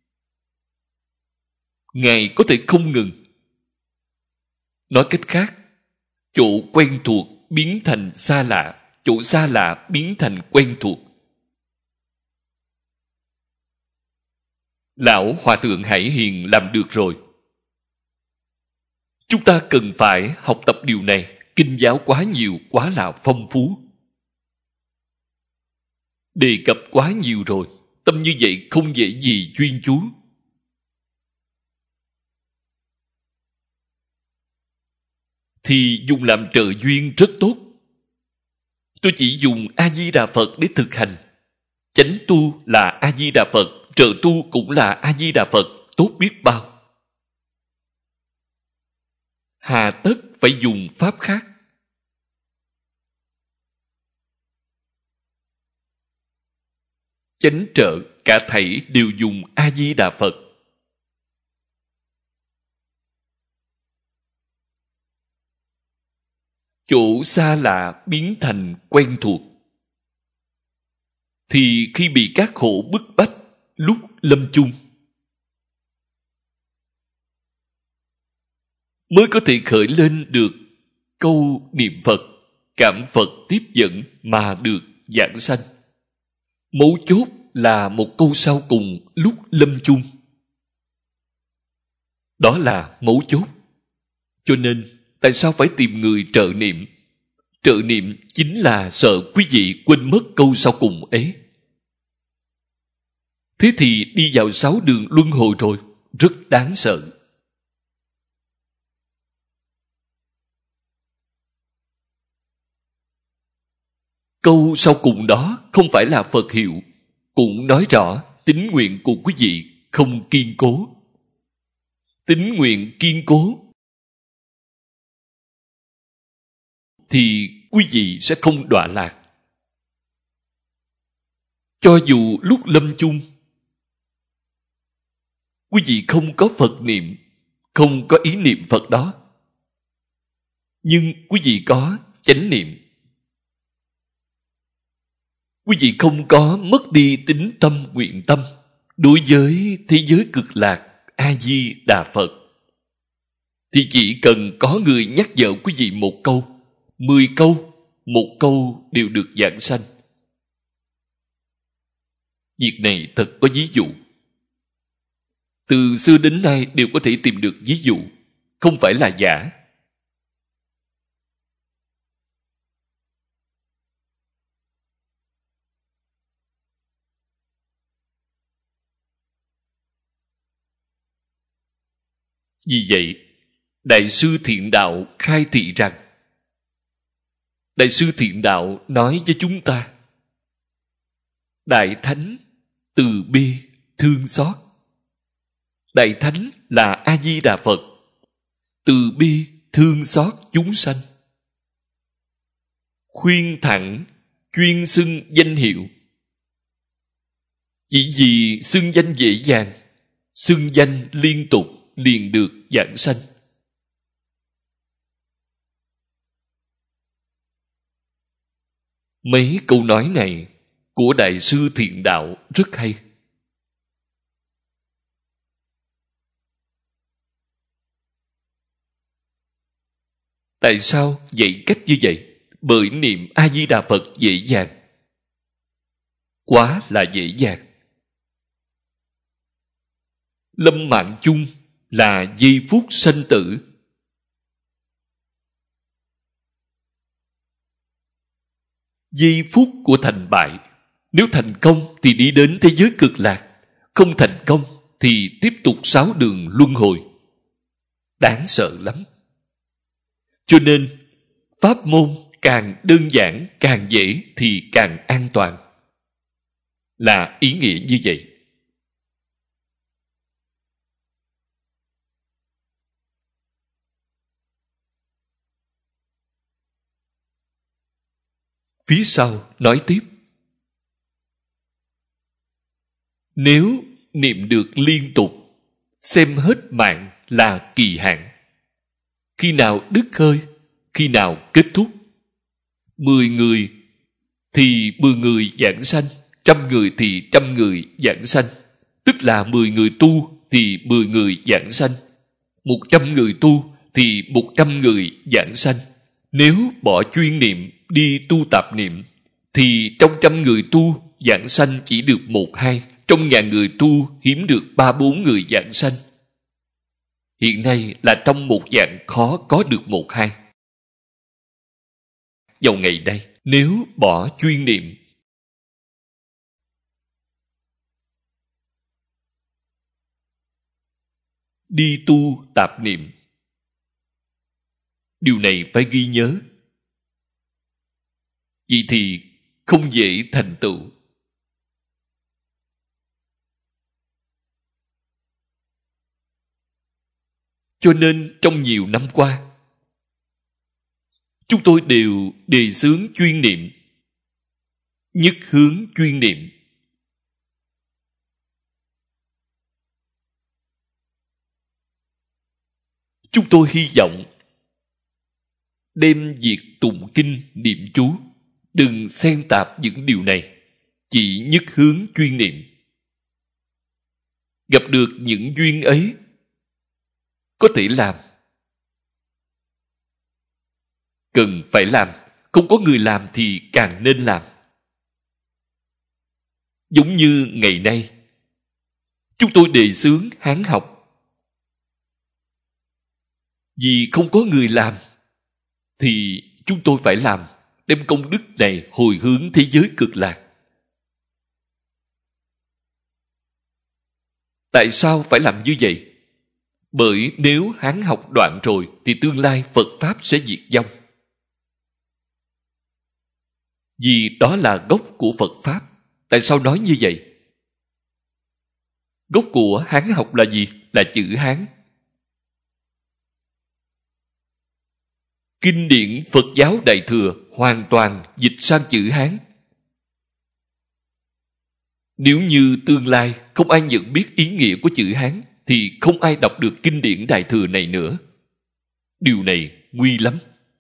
Ngài có thể không ngừng. Nói cách khác, chỗ quen thuộc biến thành xa lạ, chỗ xa lạ biến thành quen thuộc. Lão Hòa Thượng Hải Hiền làm được rồi. Chúng ta cần phải học tập điều này. Kinh giáo quá nhiều, quá là phong phú. Đề cập quá nhiều rồi, tâm như vậy không dễ gì chuyên chú. Thì dùng làm trợ duyên rất tốt. Tôi chỉ dùng A-di-đà Phật để thực hành. Chánh tu là A-di-đà Phật, trợ tu cũng là A-di-đà Phật, tốt biết bao. Hà tất phải dùng pháp khác. Chánh trợ cả thảy đều dùng A-di-đà Phật. Chỗ xa lạ biến thành quen thuộc. Thì khi bị các khổ bức bách, lúc lâm chung, mới có thể khởi lên được câu niệm Phật, cảm Phật tiếp dẫn mà được giảng sanh. Mấu chốt là một câu sau cùng lúc lâm chung. Đó là mấu chốt. Cho nên, tại sao phải tìm người trợ niệm? Trợ niệm chính là sợ quý vị quên mất câu sau cùng ấy. Thế thì đi vào 6 đường luân hồi rồi, rất đáng sợ. Câu sau cùng đó không phải là Phật hiệu, cũng nói rõ tín nguyện của quý vị không kiên cố. Tín nguyện kiên cố thì quý vị sẽ không đọa lạc. Cho dù lúc lâm chung, quý vị không có Phật niệm, không có ý niệm Phật đó, nhưng quý vị có chánh niệm. Quý vị không có mất đi tính tâm nguyện tâm đối với thế giới cực lạc A-di-đà Phật, thì chỉ cần có người nhắc nhở quý vị một câu, 10 câu, một câu đều được giảng sanh. Việc này thật có ví dụ. Từ xưa đến nay đều có thể tìm được ví dụ, không phải là giả. Vì vậy, Đại sư Thiện Đạo khai thị rằng, Đại sư Thiện Đạo nói với chúng ta, Đại Thánh từ bi thương xót. Đại Thánh là A-di-đà Phật, từ bi thương xót chúng sanh. khuyên thẳng, chuyên xưng danh hiệu. Chỉ vì xưng danh dễ dàng, xưng danh liên tục liền được giảng sanh. Mấy câu nói này của Đại sư Thiện Đạo rất hay. Tại sao dạy cách như vậy? Bởi niệm A-di-đà Phật dễ dàng. Quá là dễ dàng. Lâm mạng chung là giây phút sanh tử. Giây phút của thành bại. Nếu thành công thì đi đến thế giới cực lạc, không thành công thì tiếp tục 6 đường luân hồi. Đáng sợ lắm. Cho nên pháp môn càng đơn giản, càng dễ thì càng an toàn, là ý nghĩa như vậy. Phía sau nói tiếp, nếu niệm được liên tục, xem hết mạng là kỳ hạn. Khi nào đứt hơi, khi nào kết thúc. 10 người thì 10 người giảng sanh, 100 người thì 100 người giảng sanh. Tức là 10 người tu thì 10 người giảng sanh, 100 người tu thì 100 người giảng sanh. Nếu bỏ chuyên niệm đi tu tạp niệm thì trong 100 người tu giảng sanh chỉ được 1-2, trong 1000 người tu hiếm được 3-4 người giảng sanh. Hiện nay là trong một dạng khó có được 1-2. Vào ngày đây, nếu bỏ chuyên niệm, đi tu tạp niệm, điều này phải ghi nhớ. Vậy thì không dễ thành tựu. Cho nên trong nhiều năm qua, chúng tôi đều đề xướng chuyên niệm, nhất hướng chuyên niệm. Chúng tôi hy vọng đem việc tụng kinh niệm chú đừng xen tạp những điều này, chỉ nhất hướng chuyên niệm. Gặp được những duyên ấy, có thể làm, cần phải làm. Không có người làm thì càng nên làm. Giống như ngày nay, chúng tôi đề xướng Hán học. Vì không có người làm, thì chúng tôi phải làm, đem công đức này hồi hướng thế giới cực lạc. Tại sao phải làm như vậy? Bởi nếu Hán học đoạn rồi thì tương lai Phật Pháp sẽ diệt vong. Vì đó là gốc của Phật Pháp. Tại sao nói như vậy? Gốc của Hán học là gì? Là chữ Hán. Kinh điển Phật giáo Đại Thừa hoàn toàn dịch sang chữ Hán. Nếu như tương lai không ai nhận biết ý nghĩa của chữ Hán thì không ai đọc được kinh điển Đại Thừa này nữa. Điều này nguy lắm.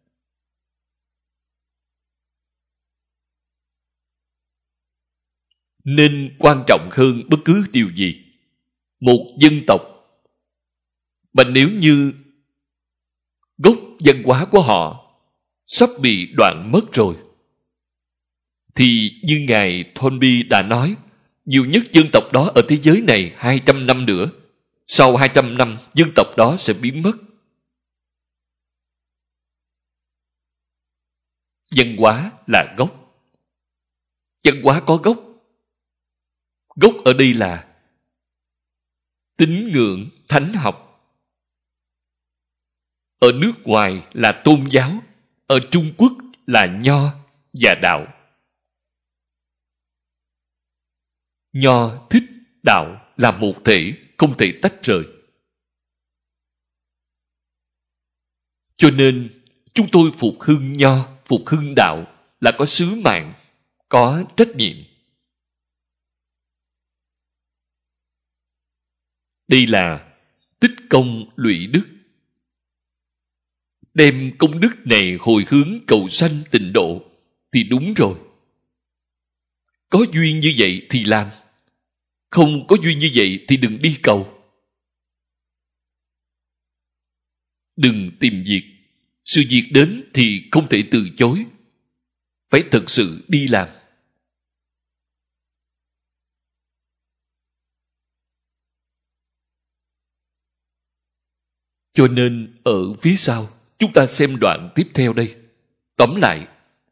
Nên quan trọng hơn bất cứ điều gì, một dân tộc mà nếu như gốc văn hóa của họ sắp bị đoạn mất rồi, thì như Ngài Thornby đã nói, nhiều nhất dân tộc đó ở thế giới này 200 năm nữa. Sau 200 năm, dân tộc đó sẽ biến mất. Văn hóa là gốc. Văn hóa có gốc. Gốc ở đây là tín ngưỡng thánh học. Ở nước ngoài là tôn giáo, ở Trung Quốc là nho và đạo. Nho thích đạo là một thể, không thể tách rời. Cho nên chúng tôi phục hưng nho, phục hưng đạo, là có sứ mạng, có trách nhiệm. Đây là tích công lũy đức. Đem công đức này hồi hướng cầu sanh tịnh độ thì đúng rồi. Có duyên như vậy thì làm, không có duyên như vậy thì đừng đi cầu. Đừng tìm việc. Sự việc đến thì không thể từ chối, phải thật sự đi làm. Cho nên ở phía sau, chúng ta xem đoạn tiếp theo đây. Tóm lại,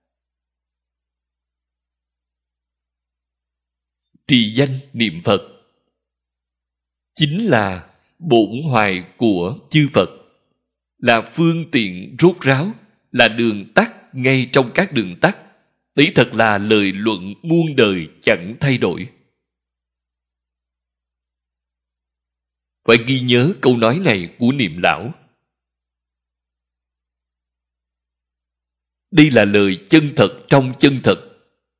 trì danh niệm Phật chính là bổn hoài của chư Phật, là phương tiện rốt ráo, là đường tắt ngay trong các đường tắt. Đấy thật là lời luận muôn đời chẳng thay đổi. Phải ghi nhớ câu nói này của Niệm Lão. Đây là lời chân thật trong chân thật,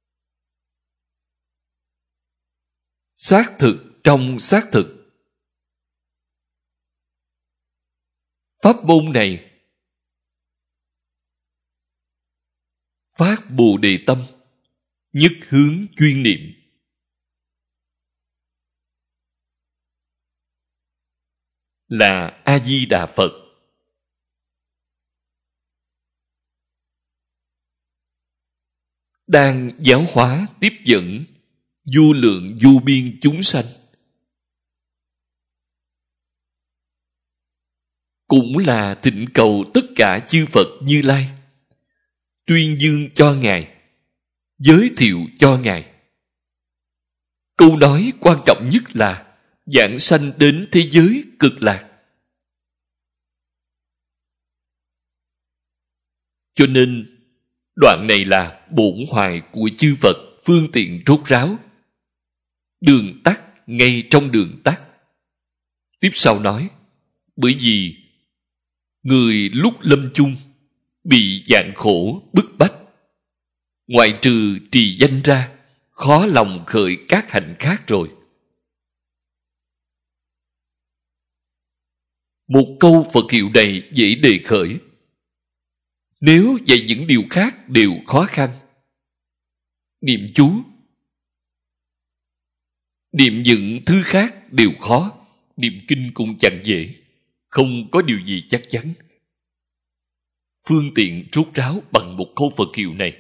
xác thực trong xác thực. Pháp môn này phát Bồ Đề tâm, nhất hướng chuyên niệm. Là A-di-đà Phật. Đang giáo hóa tiếp dẫn vô lượng vô biên chúng sanh. Cũng là thỉnh cầu tất cả chư Phật Như Lai tuyên dương cho Ngài, giới thiệu cho Ngài. Câu nói quan trọng nhất là giảng sanh đến thế giới cực lạc. Cho nên đoạn này là bổn hoài của chư Phật, phương tiện rốt ráo, đường tắt ngay trong đường tắt. Tiếp sau nói, bởi vì người lúc lâm chung bị vạn khổ bức bách, ngoại trừ trì danh ra, khó lòng khởi các hạnh khác rồi. Một câu Phật hiệu này dễ đề khởi. Nếu dạy những điều khác đều khó khăn, niệm chú, niệm những thứ khác đều khó, niệm kinh cũng chẳng dễ, không có điều gì chắc chắn. Phương tiện rốt ráo bằng một câu Phật hiệu này.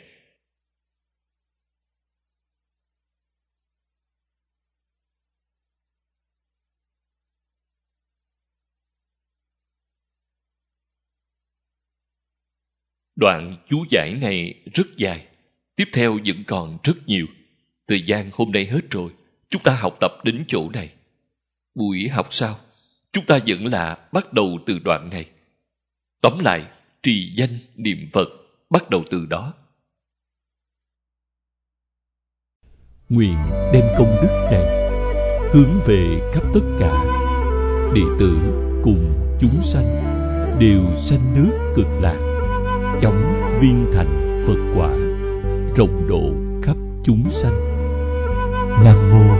Đoạn chú giải này rất dài, tiếp theo vẫn còn rất nhiều. Thời gian hôm nay hết rồi, chúng ta học tập đến chỗ này. Buổi học sau, chúng ta vẫn là bắt đầu từ đoạn này. Tóm lại, trì danh niệm Phật bắt đầu từ đó. Nguyện đem công đức này hướng về khắp tất cả đệ tử cùng chúng sanh đều sanh nước cực lạc, chóng viên thành Phật quả, rộng độ khắp chúng sanh. Nam mô